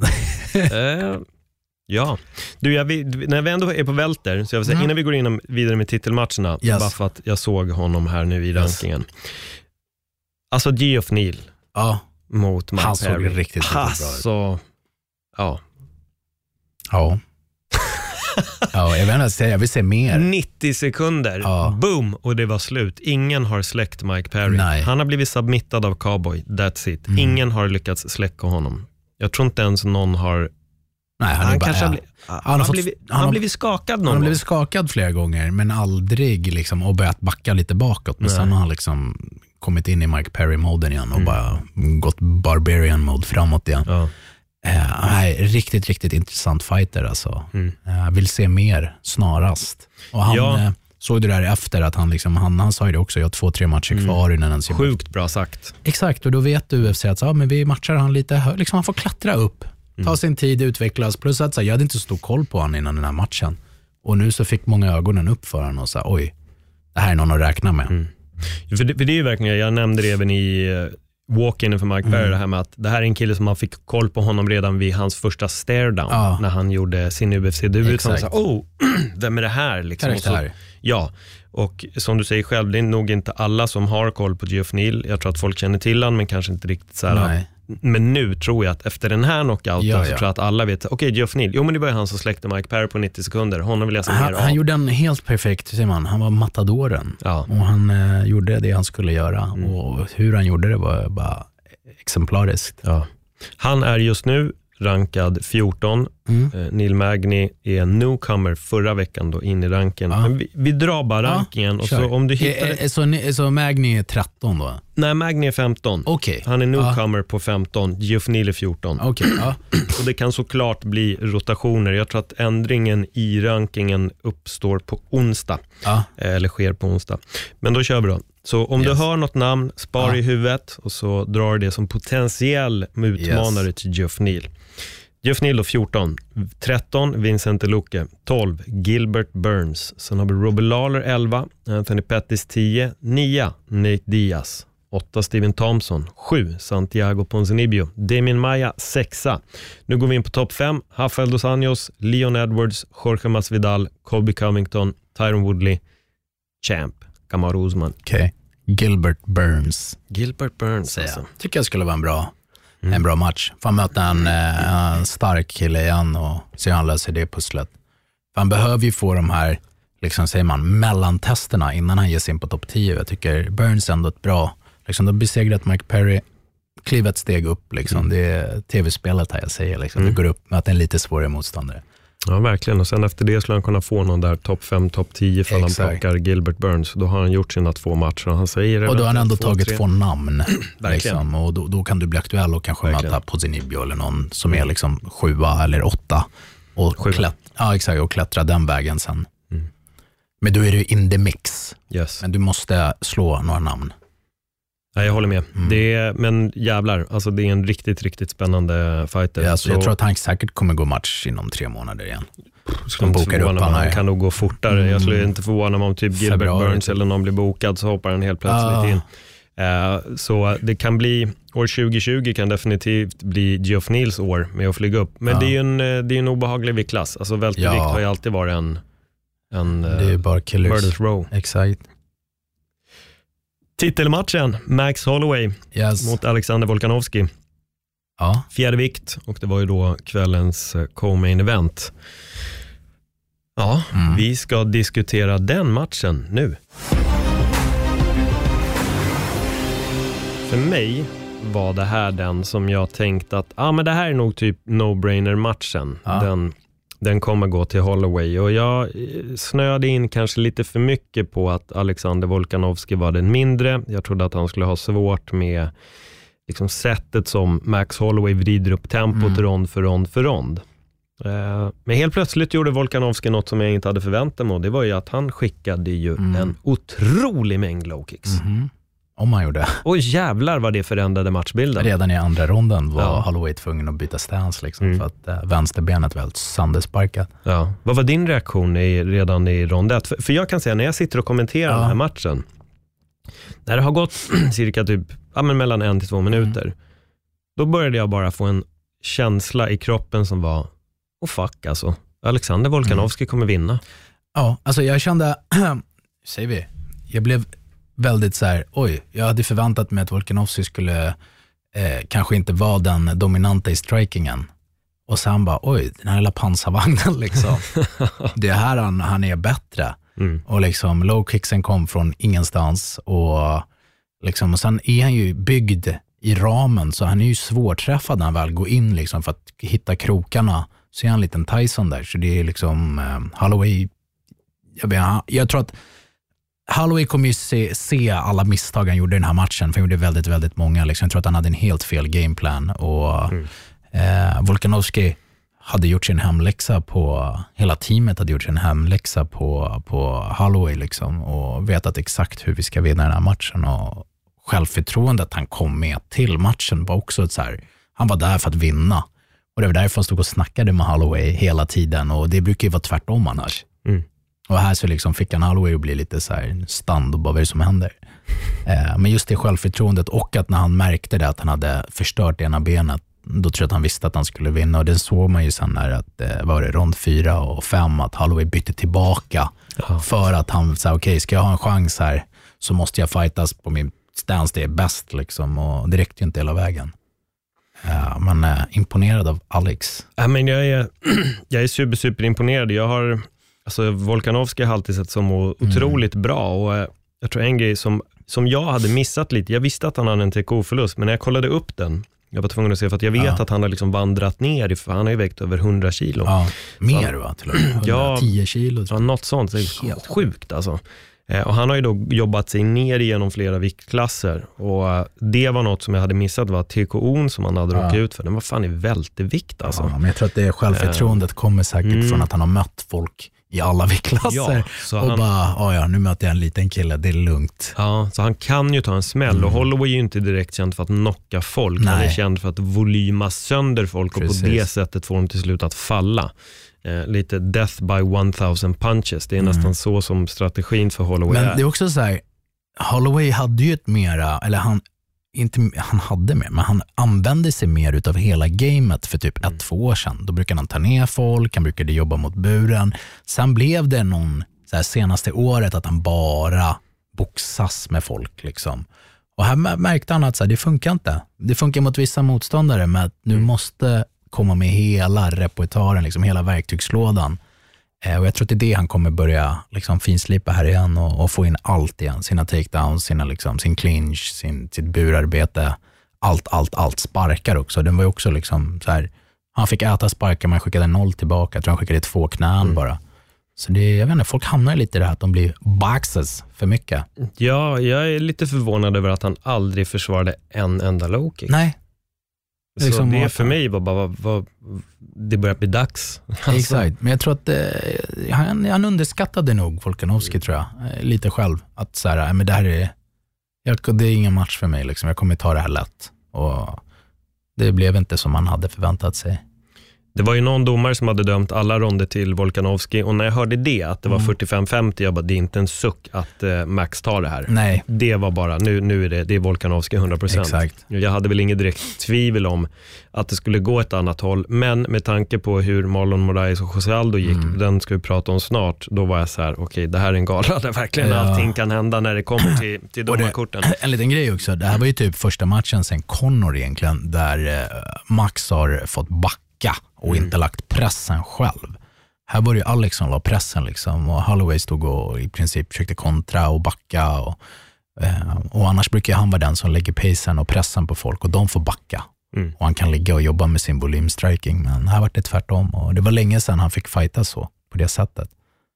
C: Ja. Du, när vi ändå är på välter, så jag vill säga, innan vi går vidare med titelmatcherna, bara för att jag såg honom här nu i rankingen. Alltså Geoff Neal mot Mike
D: Han
C: Perry.
D: såg riktigt bra ut.
C: Ja.
D: Jag vill se mer.
C: 90 sekunder, boom, och det var slut. Ingen har släckt Mike Perry.
D: Nej.
C: Han har blivit submittad av Cowboy, that's it. Ingen har lyckats släcka honom. Jag tror inte ens någon har...
D: Nej,
C: han har blivit skakad någon gång.
D: Han har blivit skakad flera gånger, men aldrig liksom, och börjat backa lite bakåt. Men sen har han liksom kommit in i Mike Perry-moden igen och bara gått Barbarian-mode framåt igen. Riktigt, riktigt intressant fighter alltså. Vill se mer snarast. Och han såg det där efter att han sa ju det också, jag har 2-3 matcher kvar innan han
C: sjukt bra sagt.
D: Exakt, och då vet du UFC att men vi matchar han lite, liksom han får klättra upp, ta sin tid, utvecklas, plus att jag hade inte så stor koll på han innan den här matchen. Och nu så fick många ögonen upp för han och sa, oj, det här är någon att räkna med.
C: För det är ju verkligen, jag nämnde det även i walk-in för Mike Perry, det här med att det här är en kille som man fick koll på honom redan vid hans första stare-down när han gjorde sin UFC-debut. Han sa, vem är det här? Liksom. Och som du säger själv, det är nog inte alla som har koll på Geoff Neal. Jag tror att folk känner till han, men kanske inte riktigt så här. Men nu tror jag att efter den här knockouten så tror jag att alla vet, okej, Geoff Neal, men det var han som släckte Mike Perry på 90 sekunder. Honom vill jag se mer av.
D: Han gjorde en helt perfekt, ser man. Han var matadoren. Och han gjorde det han skulle göra. Och hur han gjorde det var bara exemplariskt.
C: Han är just nu rankad 14. Neil Magny är newcomer förra veckan då in i ranken. Men vi drar bara rankingen. Och så, om du hittar
D: så Magny är 13 då?
C: Nej, Magny är 15.
D: Okay.
C: Han är newcomer på 15. Geoff Neal är 14.
D: Okay.
C: Och det kan såklart bli rotationer. Jag tror att ändringen i rankingen uppstår på onsdag. Eller sker på onsdag. Men då kör vi då. Så om du hör något namn, spar i huvudet och så drar det som potentiell utmanare till Geoff Neal. Geoff Neal då 14, 13 Vincent Luque, 12 Gilbert Burns, sen har vi Robbie Lawler 11, Anthony Pettis 10, 9 Nate Diaz, 8 Steven Thompson, 7 Santiago Ponzinibbio, Damien Maya 6. Nu går vi in på topp 5, Rafael dos Anjos, Leon Edwards, Jorge Masvidal, Colby Covington, Tyron Woodley, Champ, Kamaru Usman.
D: Okej. Gilbert Burns.
C: Alltså.
D: Tycker jag skulle vara en bra match. Får han möta en stark kille igen och se hur han löser det pusslet. För han behöver ju få de här, liksom säger man, mellantesterna innan han ger sig in på topp 10. Jag tycker Burns ändå ett bra, liksom, de besegrat Mike Perry, kliver ett steg upp liksom. Det är tv-spelet här jag säger liksom. Det går upp med att det är en lite svårare motståndare.
C: Ja, verkligen. Och sen efter det skulle han kunna få någon där topp 5, topp 10 för han plockar Gilbert Burns. Då har han gjort sina 2 matcher. Han säger
D: och då har han ändå tagit 2 namn. Liksom, och då kan du bli aktuell och kanske möta Ponzinibbio eller någon som är liksom 7 eller 8. Och klättra den vägen sen. Men då är du in the mix.
C: Yes.
D: Men du måste slå några namn.
C: Ja, jag håller med. Men jävlar, alltså det är en riktigt, riktigt spännande fighter.
D: Ja, så jag tror att han säkert kommer gå match inom 3 månader igen.
C: Han kan nog gå fortare. Jag skulle inte förvåna mig om typ Gilbert Burns eller någon blir bokad så hoppar han helt plötsligt in. Så det kan bli, år 2020 kan definitivt bli Geoff Neals år med att flyga upp. Men det är en obehaglig viktklass. Alltså vältervikt har ju alltid varit en
D: det är bara killers.
C: Murder's Row.
D: Exakt.
C: Titelmatchen, Max Holloway mot Alexander Volkanovski. Fjärde vikt, och det var ju då kvällens co-main event. Vi ska diskutera den matchen nu. För mig var det här den som jag tänkte att men det här är nog typ no-brainer-matchen. Den kommer gå till Holloway, och jag snöade in kanske lite för mycket på att Alexander Volkanovski var den mindre. Jag trodde att han skulle ha svårt med liksom sättet som Max Holloway vrider upp tempot rond för rond. Men helt plötsligt gjorde Volkanovski något som jag inte hade förväntat mig, och det var ju att han skickade ju en otrolig mängd low kicks.
D: Om man gjorde.
C: Och jävlar vad det förändrade matchbilden.
D: Redan i andra ronden var Holloway tvungen att byta stance liksom, för att vänsterbenet var väldigt söndersparkat.
C: Ja. Vad var din reaktion redan i rond 1? För jag kan säga, när jag sitter och kommenterar den här matchen, när det har gått cirka typ mellan 1 till 2 minuter, då började jag bara få en känsla i kroppen som var fuck alltså. Alexander Volkanovski kommer vinna. Ja,
D: alltså jag kände jag blev väldigt så här, jag hade förväntat mig att Volkanovski skulle kanske inte vara den dominanta i strikingen. Och sen bara, den här lilla pansarvagnen liksom. Det är här han är bättre. Och liksom low kicksen kom från ingenstans, och liksom, och sen är han ju byggd i ramen, så han är ju svårträffad när han väl går in liksom, för att hitta krokarna. Så är han en liten Tyson där, så det är liksom Holloway, jag tror att Holloway kommer ju se alla misstag han gjorde i den här matchen, för han gjorde väldigt, väldigt många. Liksom. Jag tror att han hade en helt fel gameplan, och Volkanovski hade gjort sin hemläxa hela teamet hade gjort sin hemläxa på Holloway liksom, och vetat exakt hur vi ska vinna den här matchen, och självförtroendet han kom med till matchen var också ett så här, han var där för att vinna, och det var därför han stod och snackade med Holloway hela tiden, och det brukar ju vara tvärtom annars. Och här så liksom fick han Holloway att bli lite så här stand och bara vad är det som händer. Men just det självförtroendet, och att när han märkte det att han hade förstört ena benet, då tror jag att han visste att han skulle vinna. Och det såg man ju sen när att var det rond 4 och 5 att Holloway bytte tillbaka för att han sa okej, ska jag ha en chans här så måste jag fightas på min stance, det är bäst liksom, och det räckte ju inte hela vägen. Men imponerad av Alex.
C: Men jag är super imponerad. Alltså Volkanovski har alltid sett som otroligt bra, och jag tror en grej som jag hade missat lite, jag visste att han hade en TKO-förlust, men när jag kollade upp den Jag var tvungen att se, för att jag vet att han har liksom vandrat ner, för han har ju vägt över 100 kilo.
D: Ja, mer va? Till 110 kilo.
C: Ja, något sånt. Det är helt sjukt alltså. Och han har ju då jobbat sig ner genom flera viktklasser. Och det var något som jag hade missat, var TKO:n som han hade råkat ut för. Den var fan i vältevikt alltså.
D: Ja, men jag tror att det självförtroendet kommer säkert från att han har mött folk i alla viktklasser.
C: Ja,
D: och bara, nu möter jag en liten kille, det är lugnt.
C: Ja, så han kan ju ta en smäll. Och Holloway är ju inte direkt känd för att knocka folk. Nej. Han är känd för att volyma sönder folk. Precis. Och på det sättet får de till slut att falla. Lite death by 1000 punches. Det är nästan så som strategin för Holloway är.
D: Men det är också så här, Holloway hade ju ett mera, eller han hade mer, men han använde sig mer utav hela gamet för typ 1-2 år sedan. Då brukade han ta ner folk, han brukade jobba mot buren. Sen blev det någon så här, senaste året att han bara boxas med folk liksom. Och här märkte han att så här, det funkar inte. Det funkar mot vissa motståndare, men nu måste komma med hela repertoaren, liksom hela verktygslådan. Och jag tror att det är det han kommer börja liksom finslipa här igen och få in allt igen. Sina takedowns, sin clinch, sitt burarbete. Allt sparkar också. Den var ju också liksom så här, han fick äta sparkar, man skickade 0 tillbaka. Jag tror han skickade 2 knän bara. Så det, jag vet inte, folk hamnar lite i det här att de blir boxes för mycket.
C: Ja, jag är lite förvånad över att han aldrig försvarade en enda low kick.
D: Nej.
C: Så liksom det för mig var bara det börjar bli dags.
D: Exakt, men jag tror att han underskattade nog Volkanovski, tror jag, lite själv. Att så här, men det är ingen match för mig liksom. Jag kommer ta det här lätt. Och det blev inte som man hade förväntat sig.
C: Det var ju någon domare som hade dömt alla ronder till Volkanovski, och när jag hörde det, att det var 45-50, jag bara, det är inte en suck att Max tar det här. Nej. Det var bara, nu är det är Volkanovski 100%.
D: Exakt.
C: Jag hade väl inget direkt tvivel om att det skulle gå ett annat håll, men med tanke på hur Marlon Moraes och José Aldo gick, den ska vi prata om snart, då var jag så här, okej, det här är en gala där verkligen allting kan hända när det kommer till domarkorten.
D: En liten grej också, det här var ju typ första matchen sen Conor egentligen, där Max har fått backa och inte lagt pressen själv. Här var det ju Alex som la pressen liksom, och Holloway stod och i princip försökte kontra och backa och annars brukar han vara den som lägger pacen och pressen på folk, och de får backa. Och han kan ligga och jobba med sin volymstriking, men här var det tvärtom, och det var länge sedan han fick fighta så på det sättet.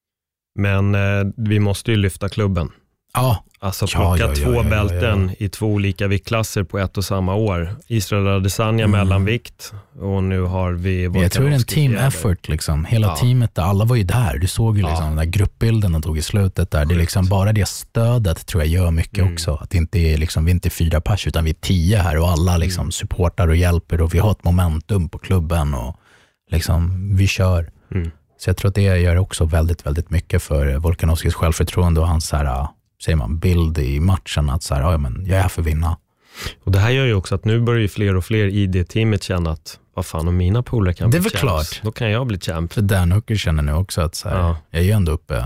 C: Men vi måste ju lyfta klubben.
D: Ja.
C: Alltså plocka två bälten i 2 olika viktklasser på ett och samma år. Israel Adesanya mellanvikt, och nu har vi Volkanovski. Jag tror det är en team
D: effort liksom. Hela teamet där, alla var ju där. Du såg ju liksom den där gruppbilden de tog i slutet där. Det är liksom bara det stödet tror jag gör mycket också. Att det inte är liksom, vi är inte 4 pers utan vi är 10 här, och alla liksom supportar och hjälper, och vi har ett momentum på klubben och liksom vi kör. Så jag tror att det gör också väldigt, väldigt mycket för Volkanovskis självförtroende och hans så här, säger man, bild i matchen, att så här, men jag är här för att vinna.
C: Och det här gör ju också att nu börjar ju fler och fler i det teamet känna att vad fan, om mina polare kan bli champs, klart. Då kan jag bli champ.
D: För Dan Hooker känner nu också att så här, jag är ju ändå uppe.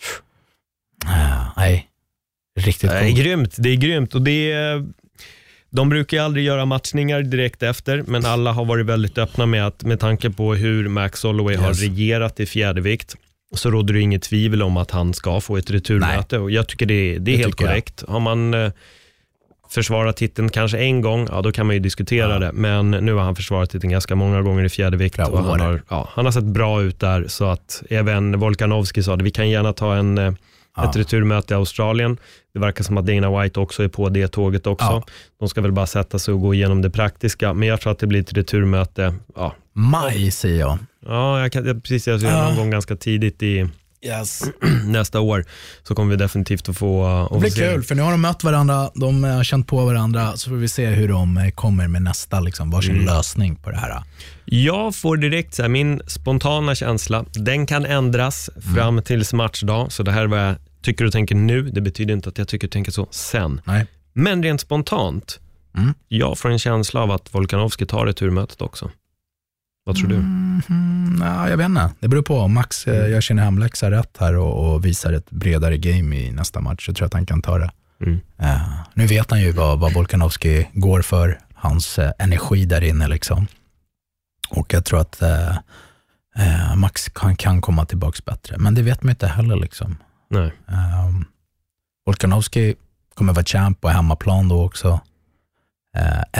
D: Nej, riktigt
C: det är grymt, det är grymt. Och de brukar ju aldrig göra matchningar direkt efter, men alla har varit väldigt öppna med att, med tanke på hur Max Holloway har regerat i fjärdevikt, så råder det inget tvivel om att han ska få ett returmöte. Och jag tycker det är helt korrekt. Har man försvarat titeln kanske en gång, då kan man ju diskutera det. Men nu har han försvarat titeln ganska många gånger i fjärdevikt. Och han har sett bra ut där, så att även Volkanovski sa det, vi kan gärna ta ett returmöte i Australien. Det verkar som att Dana White också är på det tåget också. De ska väl bara sätta sig och gå igenom det praktiska. Men jag tror att det blir ett returmöte.
D: Maj säger jag.
C: Ja, jag ser någon gång ganska tidigt i nästa år, så kommer vi definitivt att få...
D: Det blir kul, för nu har de mött varandra, de har känt på varandra, så får vi se hur de kommer med nästa liksom, varsin lösning på det här.
C: Jag får direkt så här, min spontana känsla, den kan ändras fram tills matchdag, så det här är vad jag tycker och tänker nu, det betyder inte att jag tycker och tänker så sen. Nej. Men rent spontant, jag får en känsla av att Volkanovski tar returmötet också. Vad tror du?
D: Jag vet inte. Det beror på. Max gör sin hemläxa rätt här och visar ett bredare game i nästa match. Jag tror att han kan ta det. Nu vet han ju vad Volkanovski går för. Hans energi där inne liksom. Och jag tror att Max kan komma tillbaka bättre. Men det vet man inte heller liksom.
C: Nej.
D: Volkanovski kommer vara champ på hemmaplan då också.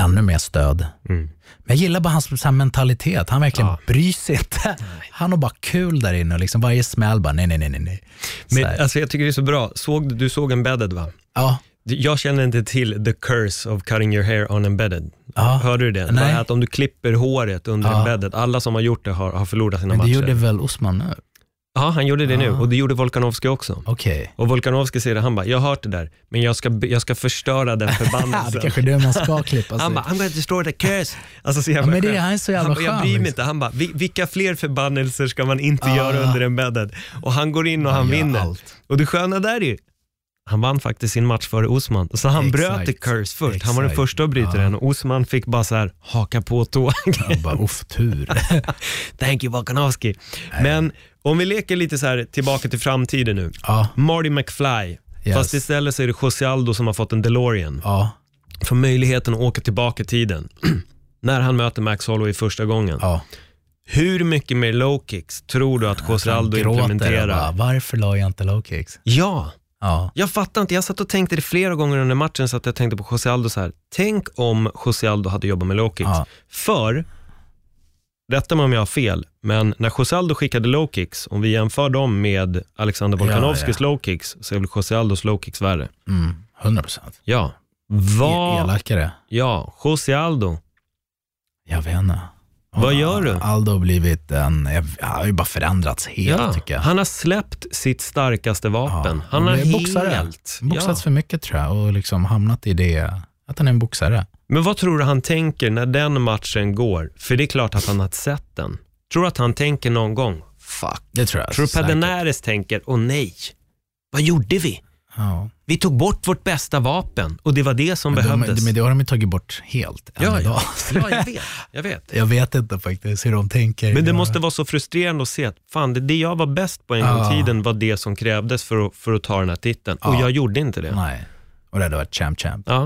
D: ännu mer stöd. Men jag gillar bara hans så här mentalitet. Han verkligen bryr sig inte. Han har bara kul där inne och liksom varje smäll bara nej.
C: Men alltså, jag tycker det är så bra. Du såg Embedded, va?
D: Ja.
C: Jag känner inte till the curse of cutting your hair on Embedded. Hörde du det?
D: Nej.
C: Att om du klipper håret under Embedded, alla som har gjort det har förlorat sina matcher.
D: Men det gjorde väl Usman nu?
C: Ja, han gjorde det nu. Och det gjorde Volkanovski också.
D: Okej.
C: Och Volkanovski säger det, han bara, jag har hört det där, men jag ska förstöra den förbannelsen.
D: Det kanske det man ska klippa sig.
C: Han bara, I'm going to destroy the curse. Alltså, så
D: men det är så jävla skön.
C: Jag bryr mig inte. Han bara, vilka fler förbannelser ska man inte göra under Embedded? Och han går in och han vinner. Allt. Och det sköna där är ju, han vann faktiskt sin match före Osman. Så han bröt the curse först. Han var den första att bryta den. Och Osman fick bara så här haka på tå.
D: Bara tur.
C: Thank you, Volkanovski. Men om vi leker lite så här tillbaka till framtiden nu. Marty McFly. Fast istället så är det José Aldo som har fått en DeLorean. För möjligheten att åka tillbaka i tiden. När han möter Max Holloway första gången. Hur mycket mer low kicks tror du att José Aldo implementerar?
D: Varför la jag inte low kicks?
C: Ja. Jag fattar inte, jag satt och tänkte det flera gånger under matchen, så att jag tänkte på José Aldo så här. Tänk om José Aldo hade jobbat med low kicks. För, rätta mig om jag har fel, men när José Aldo skickade low kicks, om vi jämför dem med Alexander Volkanovskis low kicks, så är väl José Aldos low kicks värre.
D: 100%.
C: Ja.
D: Elakare.
C: Ja, José Aldo.
D: Jag vet inte.
C: Vad gör du?
D: Aldo har blivit har ju bara förändrats helt, tycker jag.
C: Han har släppt sitt starkaste vapen. Han har
D: boxats för mycket, tror jag, och liksom hamnat i det att han är en boxare.
C: Men vad tror du han tänker när den matchen går? För det är klart att han har sett den. Tror du att han tänker någon gång, fuck?
D: Det tror jag.
C: Tror du Pedernales tänker, nej, vad gjorde vi? Vi tog bort vårt bästa vapen, och det var det som behövdes.
D: Men det har de ju tagit bort helt.
C: Ja, jag vet.
D: Jag vet inte faktiskt hur de tänker.
C: Men det måste vara så frustrerande att se att fan, det jag var bäst på en gång i tiden var det som krävdes för att ta den här titeln. Och jag gjorde inte det.
D: Nej, och det hade varit champ.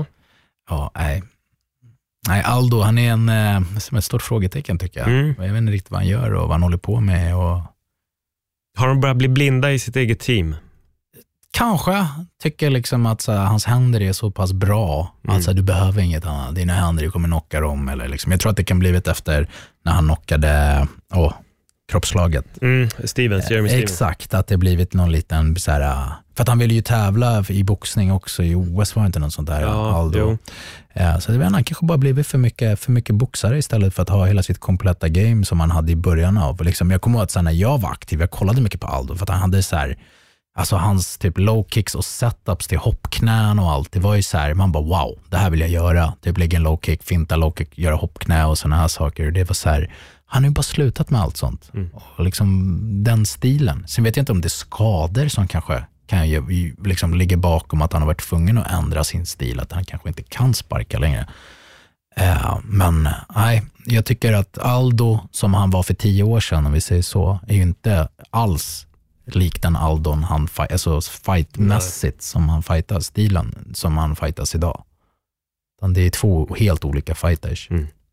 C: Nej.
D: Nej, Aldo, han är som ett stort frågetecken, tycker jag. Jag vet inte riktigt vad han gör och vad han håller på med.
C: Har de börjat bli blinda i sitt eget team?
D: Kanske. Tycker liksom att hans händer är så pass bra. Alltså, du behöver inget annat. Dina händer, du kommer knocka dem. Eller liksom. Jag tror att det kan blivit efter när han knockade kroppslaget.
C: Jeremy Stevens.
D: Exakt, att det blivit någon liten så här, för att han ville ju tävla i boxning också. I OS var det inte något sånt där. Aldo. Så det var han kanske bara blivit för mycket boxare istället för att ha hela sitt kompletta game som han hade i början av. Liksom, jag kommer ihåg att så när jag var aktiv, jag kollade mycket på Aldo för att han hade så här, alltså hans typ low kicks och setups till hoppknän och allt. Det var ju så här, man bara wow, det här vill jag göra. Typ lägga en low kick, finta low kick, göra hoppknä och såna här saker. Det var så här, han har ju bara slutat med allt sånt. Och liksom den stilen. Sen vet jag inte om det är skador som kanske kan ju liksom ligga bakom att han har varit tvungen att ändra sin stil. Att han kanske inte kan sparka längre. Men nej, jag tycker att Aldo som han var för 10 år sedan, om vi säger så, är ju inte alls lik den Aldon han alltså fightmässigt som han fightar, stilen som han fightas idag. Det är 2 helt olika fighters.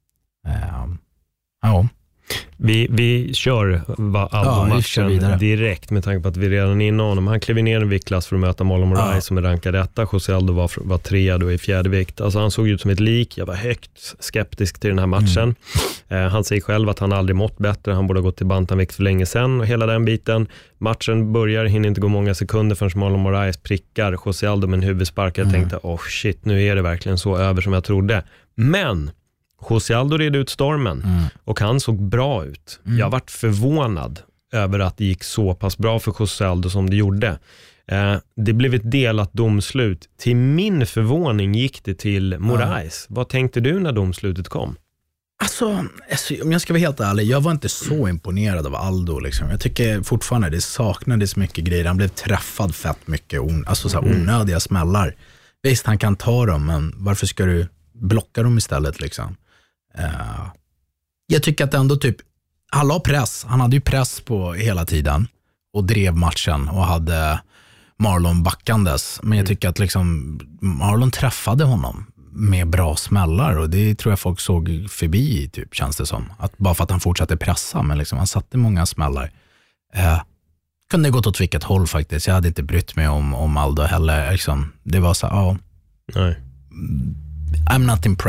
C: Vi kör Aldo-matchen direkt med tanke på att vi redan är inne honom. Han klev ner en viktklass för att möta Marlon Moraes som är rankad etta. José Aldo var 3 då i fjärde vikt. Alltså han såg ut som ett lik. Jag var högt skeptisk till den här matchen. Han säger själv att han aldrig mått bättre. Han borde ha gått till bantamvikt för länge sedan och hela den biten. Matchen börjar, hinner inte gå många sekunder förrän Marlon Moraes prickar José Aldo med en huvudspark. Jag tänkte, shit, nu är det verkligen så över som jag trodde. Men José Aldo red ut stormen och han såg bra ut. Jag varit förvånad över att det gick så pass bra för José Aldo som det gjorde. Det blev ett delat domslut. Till min förvåning gick det till Moraes. Vad tänkte du när domslutet kom?
D: Alltså, om jag ska vara helt ärlig, jag var inte så imponerad av Aldo. Liksom. Jag tycker fortfarande det saknades mycket grejer. Han blev träffad fett mycket, alltså så här onödiga smällar. Visst, han kan ta dem, men varför ska du blocka dem istället liksom? Jag tycker att ändå typ han la press, han hade ju press på hela tiden och drev matchen och hade Marlon backandes, men jag tycker att liksom Marlon träffade honom med bra smällar och det tror jag folk såg förbi typ, känns det som, att bara för att han fortsatte pressa, men liksom han satte många smällar. Kunde gått åt vilket håll faktiskt, jag hade inte brytt mig om Aldo heller liksom. Det var så nej. I'm not impressed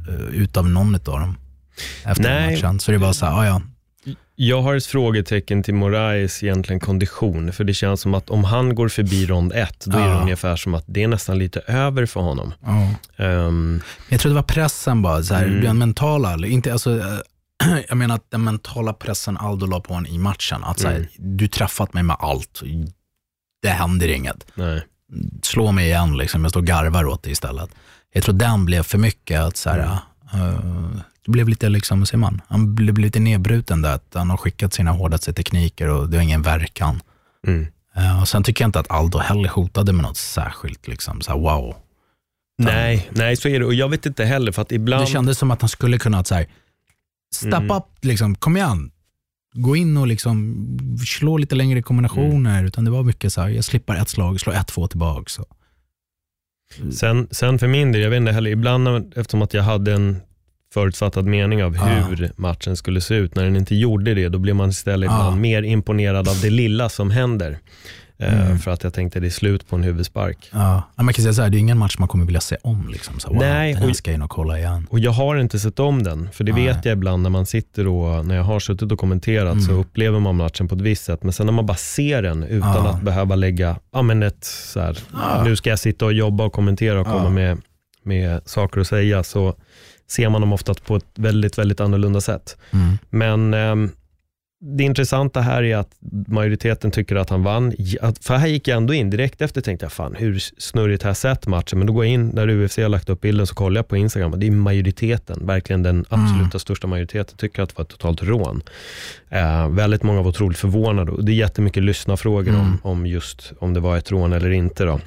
D: utav någon av dem efter matchen. Så det är bara så här, ja.
C: Jag har ett frågetecken till Moraes egentligen kondition, för det känns som att om han går förbi rond 1 då är det ungefär som att det är nästan lite över för honom.
D: Jag tror det var pressen bara så här, den mentala, inte, alltså, jag menar att den mentala pressen Aldo la på honom i matchen, att så här, du träffat mig med allt, det händer inget.
C: Nej.
D: Slå mig igen liksom, jag står och garvar åt det istället. Jag tror den blev för mycket att så här, det blev lite liksom, ser man, han blev lite nedbruten där, att han har skickat sina hårdaste tekniker och det har ingen verkan. Och sen tycker jag inte att Aldo heller hotade med något särskilt liksom, så här, wow.
C: Nej, så är det, och jag vet inte heller, för att ibland
D: det kändes som att han skulle kunna så här, step up liksom, kom igen, gå in och liksom slå lite längre kombinationer, utan det var mycket så här, jag slipper ett slag, slå 1-2 tillbaka så.
C: Sen för min del, jag vet inte heller, ibland eftersom att jag hade en förutfattad mening av hur matchen skulle se ut, när den inte gjorde det, då blir man istället ibland mer imponerad av det lilla som händer. För att jag tänkte det är slut på en huvudspark.
D: Man kan säga så här, det är ingen match man kommer vilja se om liksom, så, wow,
C: nej,
D: den här ska jag in och kolla igen.
C: Och jag har inte sett om den, för det vet jag ibland när man sitter och när jag har suttit och kommenterat så upplever man matchen på ett visst sätt, men sen när man bara ser den utan att behöva lägga ett så här, nu ska jag sitta och jobba och kommentera och komma med saker att säga, så ser man dem ofta på ett väldigt, väldigt annorlunda sätt. Men det intressanta här är att majoriteten tycker att han vann. För här gick jag ändå in direkt efter, tänkte jag, fan hur snurrigt här sett matchen. Men då går jag in, när UFC har lagt upp bilden, så kollar jag på Instagram. Det är majoriteten, verkligen den absoluta största majoriteten tycker att det var ett totalt rån. Väldigt många var otroligt förvånade. Och det är jättemycket lyssnarfrågor om just om det var ett rån eller inte då.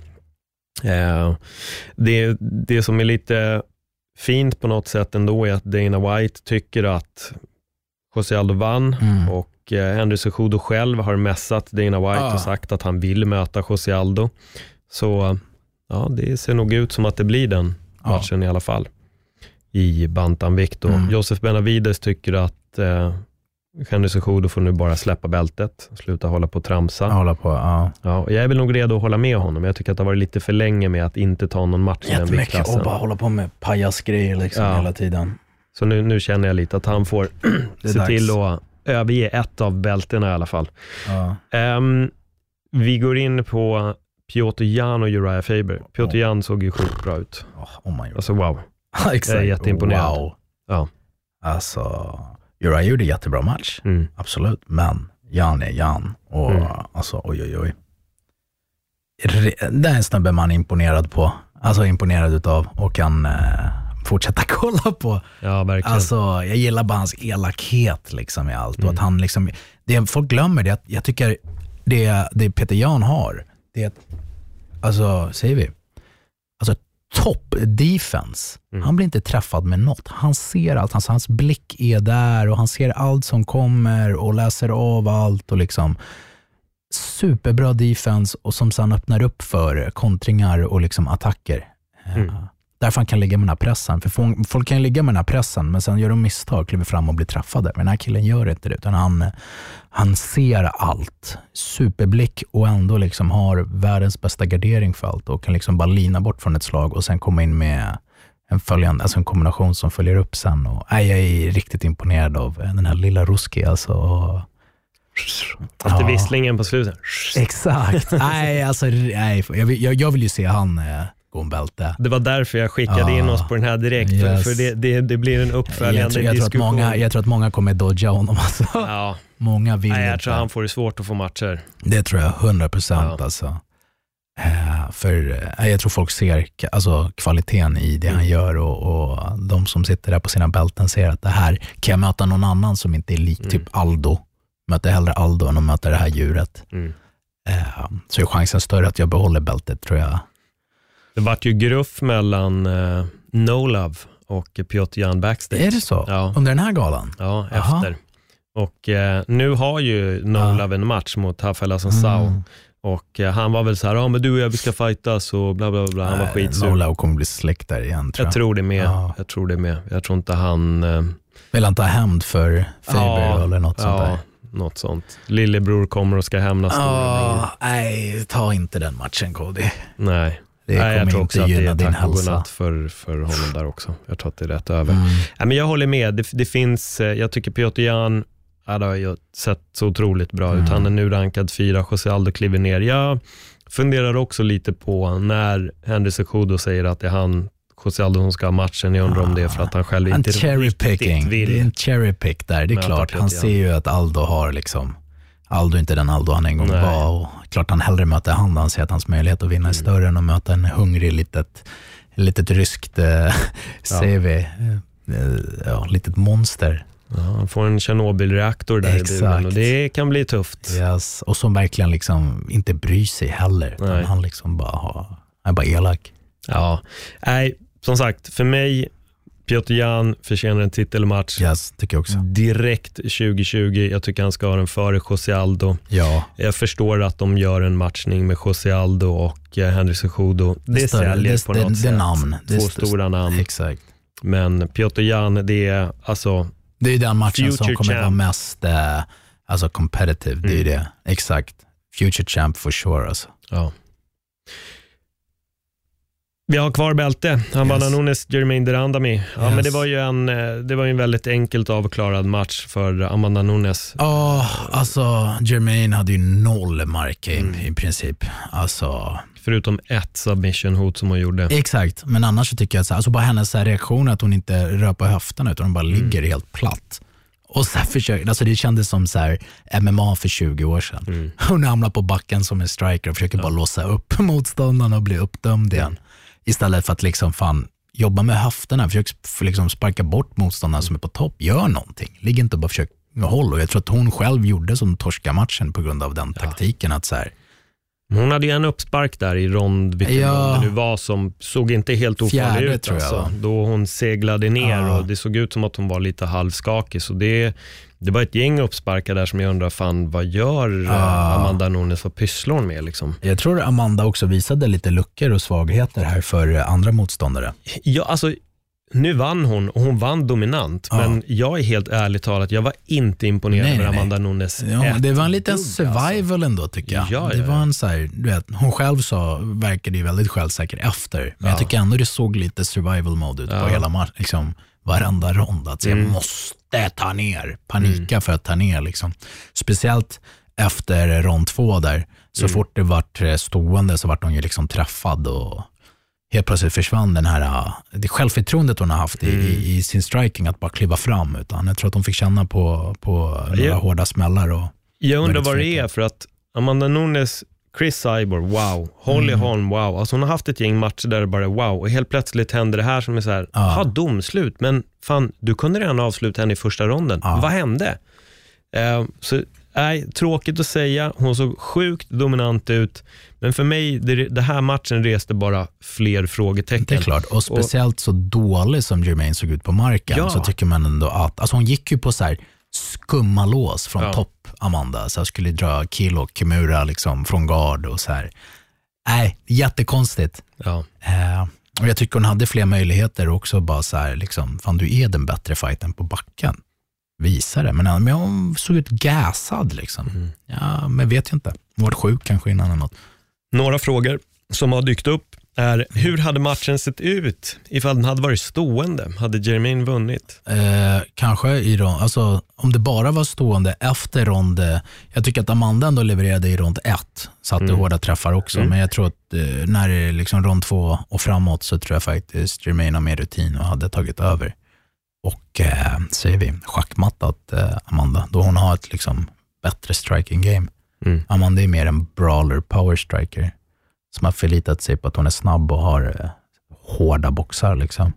C: Det som är lite fint på något sätt ändå är att Dana White tycker att José Aldo vann och Henry Cejudo själv har mässat Dana White och sagt att han vill möta José Aldo. Så ja, det ser nog ut som att det blir den matchen i alla fall i bantamvikt. Joseph Benavides tycker att Henry Cejudo får nu bara släppa bältet, sluta hålla på och tramsa. Och jag är väl nog redo att hålla med honom. Jag tycker att det har varit lite för länge med att inte ta någon match i den viktklassen.
D: Och bara hålla på med pajasgrejer liksom hela tiden.
C: Så nu känner jag lite att han får se till att överge ett av bältena i alla fall. Vi går in på Piotr Jan och Uriah Faber. Piotr Jan såg ju sjukt bra ut. Alltså wow.
D: Exakt.
C: Jag är jätteimponerad.
D: Wow. Ja. Alltså, Uriah gjorde jättebra match. Absolut. Men Jan är Jan. Och alltså, oj. Den snubben man är imponerad på. Alltså imponerad utav och kan fortsätta kolla på.
C: Ja, verkligen.
D: Alltså, jag gillar bara hans elakhet liksom i allt. Och att han liksom, det folk glömmer det, att jag tycker det Peter Jan har, det är att, alltså, säger vi, alltså top defense. Han blir inte träffad med något. Han ser allt, hans blick är där och han ser allt som kommer och läser av allt och liksom superbra defense och som sen öppnar upp för kontringar och liksom attacker. Därför han kan ligga med den här pressen. För folk kan ligga med den här pressen, men sen gör de misstag, kliver fram och blir träffade. Men den här killen gör inte det, utan han ser allt. Superblick och ändå liksom har världens bästa gardering för allt och kan liksom bara lina bort från ett slag och sen komma in med en kombination som följer upp sen. Och, jag är riktigt imponerad av den här lilla Ruski. Alltså,
C: Efter visslingen på slutet.
D: Exakt. Jag vill ju se han bälte.
C: Det var därför jag skickade in oss på den här direkt. För det blir en uppföljande diskussion.
D: Jag tror att många kommer dodga honom. Alltså.
C: Ja.
D: Många vill
C: jag tror han får det svårt att få matcher.
D: Det tror jag 100% alltså. För jag tror folk ser alltså, kvaliteten i det han gör och de som sitter där på sina bälten ser att det här kan jag möta någon annan som inte är lik typ Aldo. Möter hellre Aldo än att möta det här djuret. Så är chansen större att jag behåller bältet, tror jag.
C: Det vart ju gruff mellan No Love och Piotr Jan backstage.
D: Är det så?
C: Ja.
D: Under den här galan?
C: Ja, efter. Och nu har ju No Love en match mot Rafael Assunção. Och han var väl så här, men du och jag, vi ska fightas och bla bla bla. Han var skitsur.
D: No Love kommer bli släkt där igen, tror jag.
C: Jag tror det med. Jag tror inte han...
D: Vill han ta hämnd för Faber eller något sånt där?
C: Något sånt. Lillebror kommer och ska hämnas.
D: Nej, ta inte den matchen, Cody.
C: Nej. Jag tror också att det är
D: din
C: tack och
D: hälsa.
C: godnatt för honom där också. Jag tror att det är rätt över. Men jag håller med. Det finns, jag tycker Piotr Jan det har ju sett så otroligt bra ut. Han är nu rankad 4, José Aldo kliver ner. Jag funderar också lite på när Henry Cejudo säger att det är han, José Aldo, som ska ha matchen. Jag undrar om det är för att han själv inte riktigt vill.
D: Det är en cherry pick där, det är klart. Han ser ju att Aldo har liksom, Aldo är inte den Aldo han en gång var, och klart han hellre möter han ser att hans möjlighet att vinna är större än att möta en hungrig litet ryskt CV, litet monster.
C: Ja, han får en Tjernobyl-reaktor där i buren och det kan bli tufft.
D: Yes. Och som verkligen liksom inte bryr sig heller. Han liksom är bara elak.
C: Ja, som sagt, för mig Piotr Jan förtjänar en titelmatch.
D: Yes, tycker jag också.
C: Direkt 2020. Jag tycker han ska ha den före José Aldo.
D: Ja.
C: Jag förstår att de gör en matchning med José Aldo och Henry Cejudo. Det säljer på något sätt.
D: Namn.
C: Två stora namn.
D: Exakt.
C: Men Piotr Jan, det är alltså...
D: Det är den matchen som kommer vara mest competitive. Det är det. Exakt. Future champ for sure alltså.
C: Ja. Vi har kvar bälte. Amanda Nunes, Germaine de Randamie. Ja, men det var ju en väldigt enkelt avklarad match för Amanda Nunes.
D: Ja, alltså Germaine hade ju 0 marking i princip. Alltså...
C: Förutom ett submission-hot som hon gjorde.
D: Exakt, men annars så tycker jag att alltså bara hennes reaktion att hon inte rör på höfterna utan hon bara ligger helt platt. Och så försöker, alltså det kändes som så här MMA för 20 år sedan. Hon hamnar på backen som en striker och försöker bara låsa upp motståndarna och bli uppdömd igen. Istället för att liksom jobba med höfterna, försök liksom sparka bort motståndarna som är på topp. Gör någonting, ligg inte och bara försök hålla. Och jag tror att hon själv gjorde som torska matchen på grund av den taktiken att så här.
C: Hon hade ju en uppspark där i rond, vilken rond det nu var, som såg inte helt ofarlig ut. Alltså, då hon seglade ner och det såg ut som att hon var lite halvskakig. Så det var ett gäng uppsparkar där som jag undrar, vad gör Amanda Nunes, vad pysslar hon med liksom? Jag
D: tror Amanda också visade lite luckor och svagheter här för andra motståndare.
C: Ja, alltså nu vann hon och hon vann dominant, men jag är helt ärligt talat, jag var inte imponerad över Amanda Nunes.
D: Ja, det var en liten survival ändå tycker jag.
C: Ja,
D: det var en så här, du vet, hon själv verkade ju väldigt självsäker efter, men jag tycker ändå det såg lite survival mode ut på hela liksom varenda rond, att jag måste ta ner, panika för att ta ner liksom. Speciellt efter rond 2 där, så fort det vart stående så vart hon ju liksom träffad och helt plötsligt försvann det självförtroendet hon har haft i sin striking att bara kliva fram, utan jag tror att hon fick känna på några hårda smällar. Och
C: jag undrar vad det är, för att Amanda Nunes, Chris Cyborg, wow, Holly Holm, wow, alltså hon har haft ett gäng matcher där det bara wow, och helt plötsligt händer det här som är så här, domslut, men fan, du kunde redan avsluta henne i första ronden. Vad hände? Så tråkigt att säga, hon såg sjukt dominant ut, men för mig, det här matchen reste bara fler frågetecken.
D: Det är klart, och speciellt så dålig som Germaine såg ut på marken, så tycker man ändå att, alltså hon gick ju på så här skumma lås från topp, Amanda, så jag skulle dra kill och Kimura liksom från guard och så här. Jättekonstigt. Och jag tycker hon hade fler möjligheter också, bara så här liksom, fan, du är den bättre fighten på backen. Visar det, men hon såg ut gasad liksom. Ja, men vet jag inte. Hon var sjuk kanske innan eller något.
C: Några frågor som har dykt upp är, hur hade matchen sett ut ifall den hade varit stående? Hade Germaine vunnit?
D: Kanske i rond, alltså om det bara var stående efter rond, jag tycker att Amanda ändå levererade i rond 1, satte hårda träffar också, men jag tror att när det är liksom rond 2 och framåt, så tror jag faktiskt Germaine har mer rutin och hade tagit över. Och säger vi schackmattat Amanda, då hon har ett liksom bättre striking game. Amanda är mer en brawler, power striker, som har förlitat sig på att hon är snabb och har hårda boxar liksom.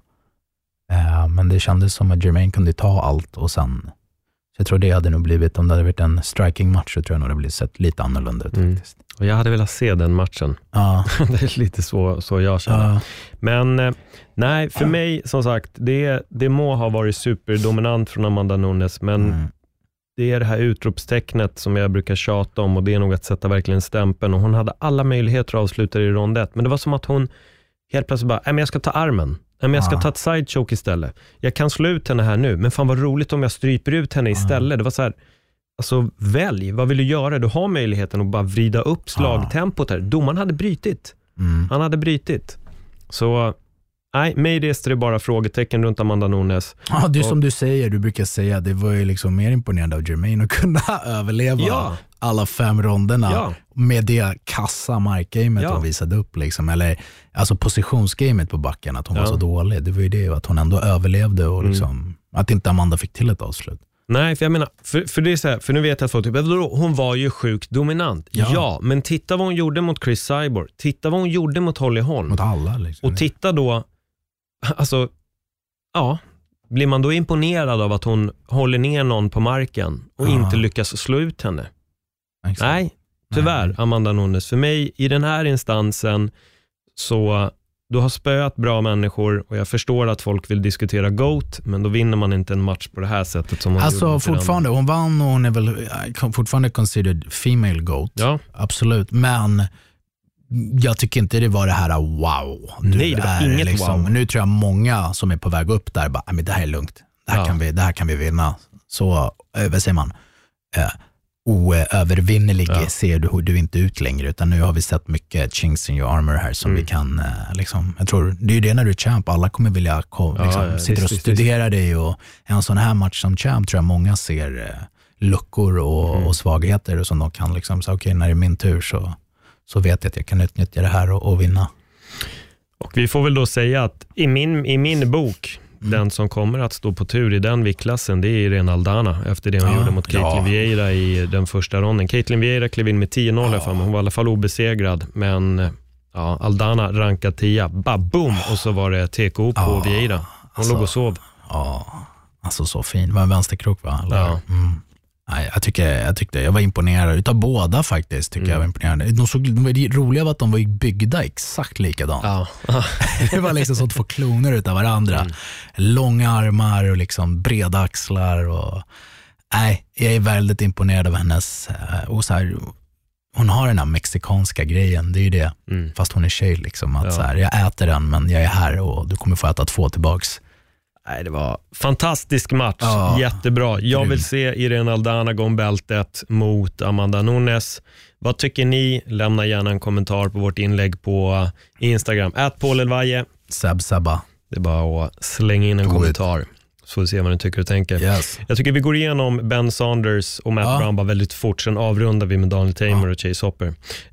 D: Men det kändes som att Germaine kunde ta allt, och sen, så jag tror det hade nog blivit, om det hade varit en striking match, så tror jag nog det hade blivit sett lite annorlunda ut faktiskt.
C: Och jag hade velat se den matchen. Det är lite så jag känner. Men nej, för mig som sagt, det må ha varit superdominant från Amanda Nunes, men det är det här utropstecknet som jag brukar tjata om, och det är nog att sätta verkligen stämpeln, och hon hade alla möjligheter att avsluta i rond 1, men det var som att hon helt plötsligt bara, men jag ska ta armen. Men jag ska ta ett sidechoke istället. Jag kan slå ut henne här nu, men fan vad roligt om jag stryper ut henne istället. Det var så här, alltså välj, vad vill du göra? Du har möjligheten att bara vrida upp slagtempot här. Domaren hade brytit. Han hade brytit. Så nej, mig reste det bara frågetecken runt Amanda Nunes.
D: Ja, det är som du säger, du brukar säga, det var ju liksom mer imponerande av Jermaine att kunna överleva alla 5 ronderna med det kassa markgamet hon visade upp liksom, eller alltså positionsgamet på backen, att hon var så dålig. Det var ju det, att hon ändå överlevde och liksom, att inte Amanda fick till ett avslut.
C: Nej, för jag menar, för det är så här, för nu vet jag att folk typ, hon var ju sjukt dominant. Ja, men titta vad hon gjorde mot Chris Cyborg. Titta vad hon gjorde mot Holly Holm.
D: Mot alla liksom.
C: Och titta då, alltså, blir man då imponerad av att hon håller ner någon på marken och inte lyckas slå ut henne? Exakt. Nej, tyvärr, Amanda Nunes. För mig, i den här instansen, så du har spöat bra människor och jag förstår att folk vill diskutera GOAT, men då vinner man inte en match på det här sättet som hon
D: alltså
C: gjorde.
D: Fortfarande, hon vann och hon är väl fortfarande considered female GOAT.
C: Ja.
D: Absolut, men jag tycker inte det var det här wow.
C: Nej, det var inget
D: liksom, wow. Nu tror jag många som är på väg upp där bara, men det här är lugnt. Det här kan vi vinna. Så, vad säger man? Oövervinnelig ser du inte ut längre, utan nu har vi sett mycket chinks in your armor här som vi kan liksom, jag tror, det är ju det när du är champ, alla kommer vilja sitta och studera dig, och en sån här match som champ tror jag många ser luckor och svagheter och som de kan liksom säga, okej, när det är min tur så vet jag att jag kan utnyttja det här och vinna.
C: Och vi får väl då säga att i min bok, den som kommer att stå på tur i den viktklassen, det är Irene Aldana efter det hon gjorde mot Caitlin Vieira i den första ronden. Caitlin Vieira klev in med 10-0 för mig. Hon var i alla fall obesegrad, men Aldana rankade 10. Boom! Och så var det TKO på Vieira. Hon låg och sov.
D: Alltså så fin. Var en vänsterkrok, va? Nej, jag tyckte jag var imponerad utav båda faktiskt, tycker jag var imponerande. Det roliga var att de var byggda exakt likadant. Det var liksom så att få kloner utav varandra. Långa armar och liksom breda axlar och nej, jag är väldigt imponerad av hennes och så här, hon har den här mexikanska grejen, det är ju det. Fast hon är tjej liksom, att så här, jag äter den men jag är här och du kommer få äta 2 tillbaks.
C: Nej, det var fantastisk match, jättebra. Jag vill se Irene Aldana gå om bältet mot Amanda Nunes. Vad tycker ni? Lämna gärna en kommentar på vårt inlägg på Instagram. @PaulElvaje.
D: Sabba.
C: Det är bara att slänga in en kommentar. Så får vi se vad ni tycker och tänker.
D: Yes.
C: Jag tycker vi går igenom Ben Saunders och Matt Brown bara väldigt fort. Sen avrundar vi med Daniel Tamer och Chase Hopper.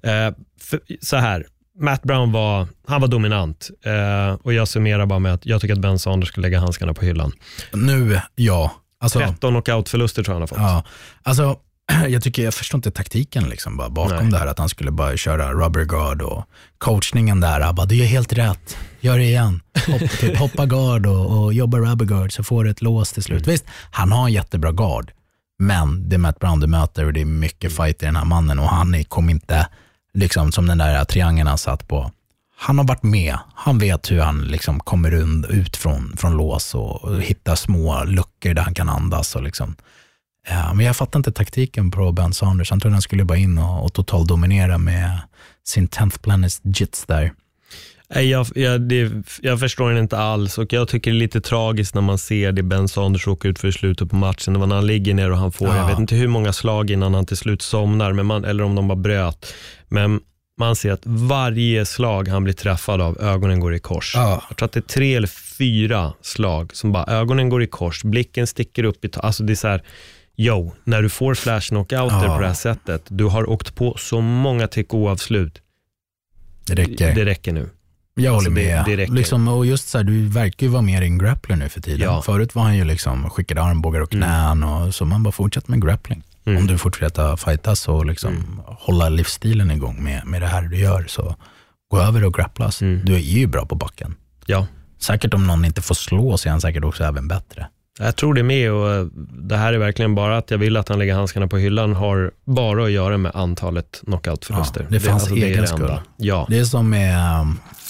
C: Så här. Matt Brown var dominant och jag summerar bara med att jag tycker att Ben Saunders ska lägga handskarna på hyllan.
D: Nu, alltså,
C: 13 knockout-förluster tror jag han har fått.
D: Alltså, jag förstår inte taktiken liksom, bara bakom det här, att han skulle bara köra rubber guard och coachningen där, bara, du är helt rätt, gör det igen, hoppa guard och jobba rubber guard så får du ett lås till slut. Visst, han har en jättebra guard, men det är Matt Brown du möter och det är mycket fight i den här mannen och han kom inte liksom som den där triangeln han satt på. Han har varit med. Han vet hur han liksom kommer ut från lås och hittar små luckor där han kan andas och liksom. Men jag fattar inte taktiken på Ben Saunders. Han trodde han skulle bara in och totalt dominera med sin 10th Planet Jits där.
C: Jag förstår det inte alls och jag tycker det är lite tragiskt när man ser det Ben Saunders åker ut för slutet på matchen. Det var när han ligger ner och han får, jag vet inte hur många slag innan han till slut somnar, eller om de bara bröt. Men man ser att varje slag han blir träffad av, ögonen går i kors. Jag tror att det är 3 eller 4 slag som bara, ögonen går i kors, blicken sticker upp i alltså det är så här, när du får flash knockouter på det här sättet, du har åkt på så många TKO-avslut. Det räcker nu.
D: Jag håller med. Det liksom, och just så här, du verkar ju vara mer en grappler nu för tiden. Förut var han ju liksom, skickade armbågar och knän och så man bara fortsätter med grappling. Om du fortsätter fightas och liksom hålla livsstilen igång med det här du gör, så gå över och grapplas. Du är ju bra på backen. Säkert om någon inte får slå så är han säkert också även bättre.
C: Jag tror det med, och det här är verkligen bara att jag vill att han lägger handskarna på hyllan har bara att göra med antalet knockoutförluster.
D: Det fanns egen skull. Det är som med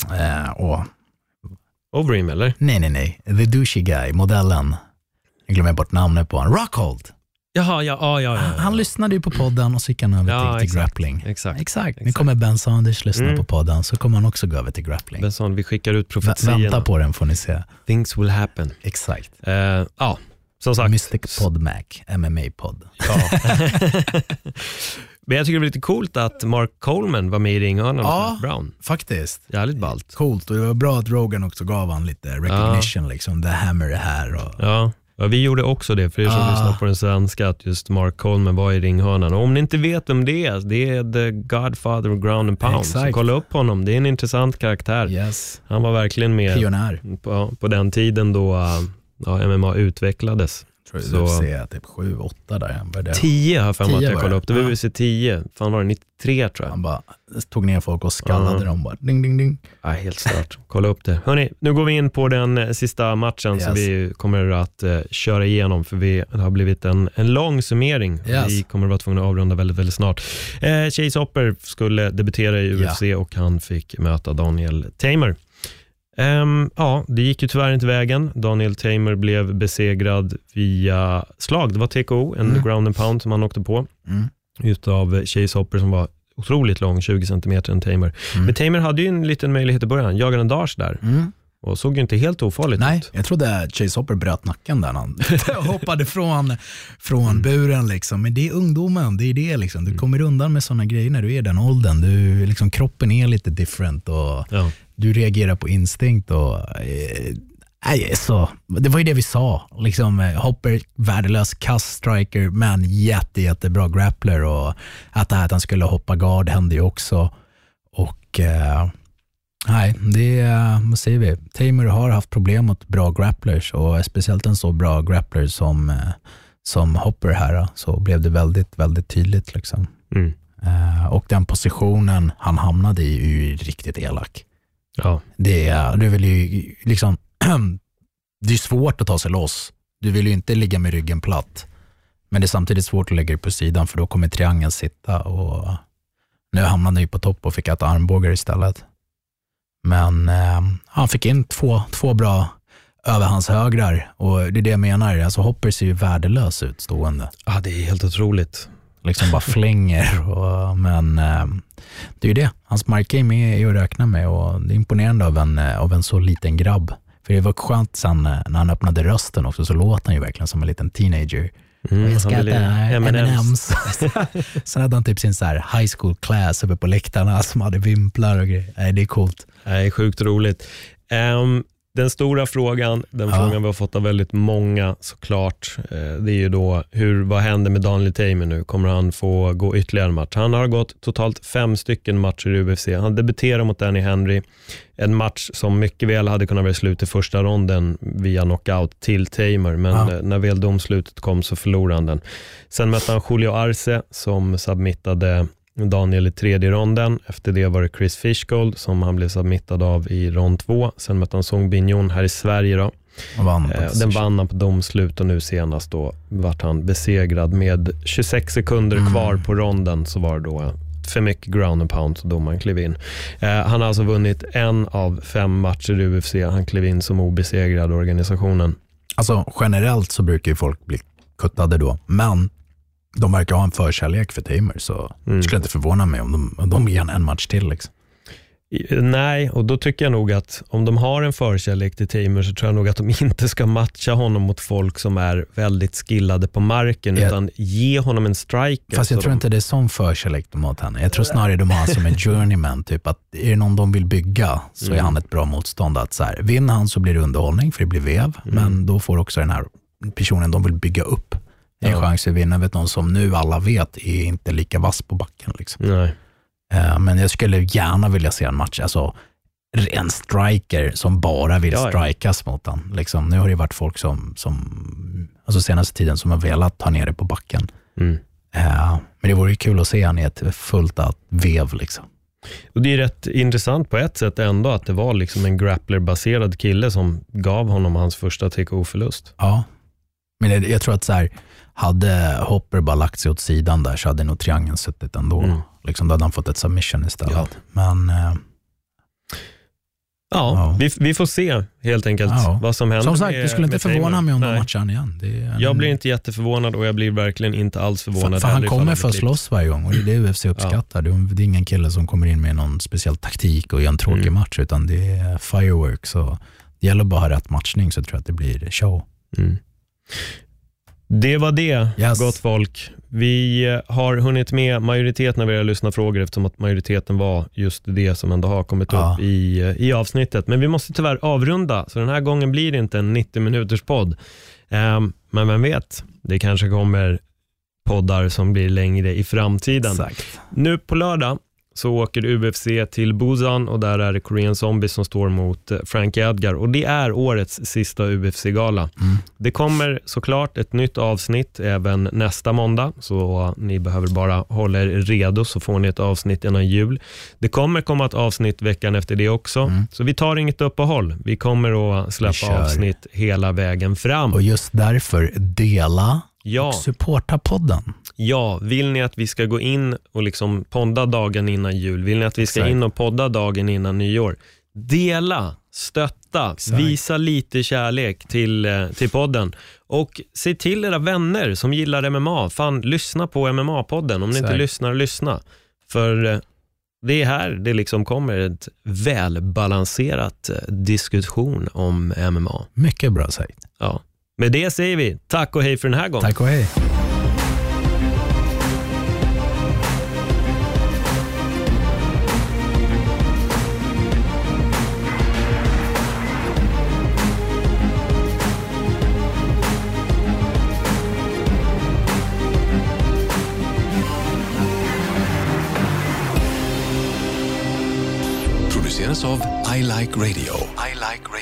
C: Overeem, eller?
D: Nej. The douchey guy, modellen. Jag glömmer bort namnet på honom. Rockhold.
C: Ja.
D: Han lyssnade ju på podden och så gick han över till grappling. Exakt. Nu kommer Ben Saunders lyssna på podden, så kommer han också gå över till grappling.
C: Ben Saunders, vi skickar ut profetierna.
D: Vänta på den får ni se.
C: Things will happen.
D: Exakt.
C: Som sagt.
D: Mystic Pod Mac, MMA-podd.
C: Men jag tycker det var lite coolt att Mark Coleman var med i ringhörnan med Brown.
D: Faktiskt.
C: Jävligt ballt.
D: Coolt, och det var bra att Rogan också gav han lite recognition, liksom, the hammer här. Och...
C: Ja, vi gjorde också det, för er som lyssnar på den svenska, att just Mark Coleman var i ringhörnan. Och om ni inte vet vem det är the Godfather of Ground and Pound. Så kolla upp honom, det är en intressant karaktär.
D: Yes.
C: Han var verkligen med
D: pionjär
C: på den tiden då MMA utvecklades.
D: Tror du så... UFC typ 7-8 där.
C: 10 har jag att jag kollade upp. Det var UFC 10. Fan var det 93 tror jag.
D: Han bara tog ner folk och skallade dem bara. Ding, ding, ding.
C: Ja, helt stört. Kolla upp det. Hörrni, nu går vi in på den sista matchen som vi kommer att köra igenom, för det har blivit en lång summering. Vi kommer att vara tvungna att avrunda väldigt, väldigt snart. Chase Hopper skulle debutera i UFC och han fick möta Daniel Teymur. Det gick ju tyvärr inte vägen. Daniel Teymur blev besegrad via slag. Det var TKO, en ground and pound som han åkte på utav Chase Hopper som var otroligt lång, 20 cm än Teymur. Men Teymur hade ju en liten möjlighet i början. Jagade en dash där. Och såg ju inte helt ofarligt ut.
D: Nej, jag trodde Chase Hopper bröt nacken där. Han hoppade från buren liksom. Men det är ungdomen, det är det liksom. Du kommer undan med sådana grejer när du är den åldern. Du, liksom, kroppen är lite different och du reagerar på instinkt och så. Det var ju det vi sa. Liksom, Hopper, värdelös kast-striker, men jättebra grappler, och att han skulle hoppa guard hände ju också. Och nej, vad säger vi? Teymur har haft problem mot bra grapplers, och speciellt en så bra grappler som Hopper här, så blev det väldigt, väldigt tydligt liksom. Och den positionen han hamnade i är ju riktigt elak.
C: Ja.
D: Du vill ju liksom det är svårt att ta sig loss. Du vill ju inte ligga med ryggen platt. Men det är samtidigt svårt att lägga dig på sidan, för då kommer triangeln sitta, och nu hamnade han ju på topp och fick äta armbågar istället. Men han fick in två bra överhandshögrar, och det är det jag menar. Alltså Hopper ser ju värdelös ut stående.
C: Ja, det är helt otroligt.
D: Liksom bara flänger. Men det är ju det. Hans markgame är att räkna med, och det är imponerande av en så liten grabb. För det var skönt sen när han öppnade rösten också, så låter han ju verkligen som en liten teenager. Jag ska äta M&M's. Sen hade han typ sin så här high school class uppe på läktarna som hade vimplar och grejer. Nej, det är coolt.
C: Det är sjukt roligt. Den stora frågan, frågan vi har fått av väldigt många såklart, det är ju då vad händer med Daniel Teymur nu? Kommer han få gå ytterligare en match? Han har gått totalt 5 stycken matcher i UFC. Han debuterar mot Danny Henry, en match som mycket väl hade kunnat vara slut i första ronden via knockout till Teymur, men när väl domslutet kom så förlorade han den. Sen mötte han Julio Arce som submittade Daniel i 3:e ronden. Efter det var det Chris Fishgold som han blev submittad av i rond 2. Sen mötte han Song Bin-Yun här i Sverige då. Den vann han på domslut, och nu senast då vart han besegrad med 26 sekunder kvar på ronden, så var det då för mycket ground and pound, så domaren klev in. Han har alltså vunnit 1 av 5 matcher i UFC. Han klev in som obesegrad organisationen.
D: Alltså generellt så brukar ju folk bli kuttade då, men de verkar ha en förkärlek för Teymur, så skulle inte förvåna mig om de ger en match till liksom.
C: Nej, och då tycker jag nog att om de har en förkärlek till Teymur, så tror jag nog att de inte ska matcha honom mot folk som är väldigt skillade på marken, utan ge honom en striker.
D: Fast jag tror inte det är sån förkärlek de har åt henne. Jag tror snarare de har som en journeyman, typ att är det någon de vill bygga, så är han ett bra motstånd. Att så här, vinner han så blir det underhållning, för det blir vev, men då får också den här personen de vill bygga upp en chans att vinna. Vet någon som nu alla vet är inte lika vass på backen liksom.
C: Nej.
D: Men jag skulle gärna vilja se en match, alltså en striker som bara vill strikas mot den liksom. Nu har det varit folk som alltså senaste tiden som har velat ta ner det på backen. Men det vore ju kul att se han i ett fullt av vev liksom.
C: Och det är rätt intressant på ett sätt ändå, att det var liksom en grappler-baserad kille som gav honom hans första TKO-förlust.
D: Ja, men jag tror att så här, hade Hopper bara lagt sig åt sidan där, så hade nog triangeln suttit ändå. Liksom, då hade han fått ett submission istället. Men
C: vi får se helt enkelt vad som händer.
D: Som sagt, det skulle inte förvåna mig om de matchar igen.
C: Jag blir inte jätteförvånad, och jag blir verkligen inte alls förvånad.
D: För han kommer för att slåss varje gång, och det är det UFC uppskattar. Det är ingen kille som kommer in med någon speciell taktik och gör en tråkig match, utan det är fireworks. Så det gäller bara att ha rätt matchning, så tror jag att det blir show.
C: Det var det,
D: Yes.
C: gott folk. Vi har hunnit med majoriteten av era lyssnarfrågor eftersom att majoriteten var just det som ändå har kommit upp i avsnittet. Men vi måste tyvärr avrunda, så den här gången blir det inte en 90-minuters podd. Men vem vet, det kanske kommer poddar som blir längre i framtiden.
D: Exakt.
C: Nu på lördag så åker UFC till Busan och där är det Korean Zombie som står mot Frankie Edgar och det är årets sista UFC-gala. Det kommer såklart ett nytt avsnitt även nästa måndag, så ni behöver bara hålla er redo så får ni ett avsnitt innan jul. Det kommer komma ett avsnitt veckan efter det också, så vi tar inget uppehåll. Vi kommer att släppa avsnitt hela vägen fram.
D: Och just därför dela och supporta podden.
C: Ja, vill ni att vi ska gå in och liksom podda dagen innan jul? Vill ni att vi ska in och podda dagen innan nyår? Dela, stötta, visa lite kärlek till podden. Och se till era vänner som gillar MMA. Fan, lyssna på MMA-podden. Om ni inte lyssna. För det är här det liksom kommer ett välbalanserat diskussion om MMA.
D: Mycket bra sagt.
C: Ja. Med det säger vi tack och hej för den här gången.
D: Tack och hej.
E: Produceras av I Like Radio.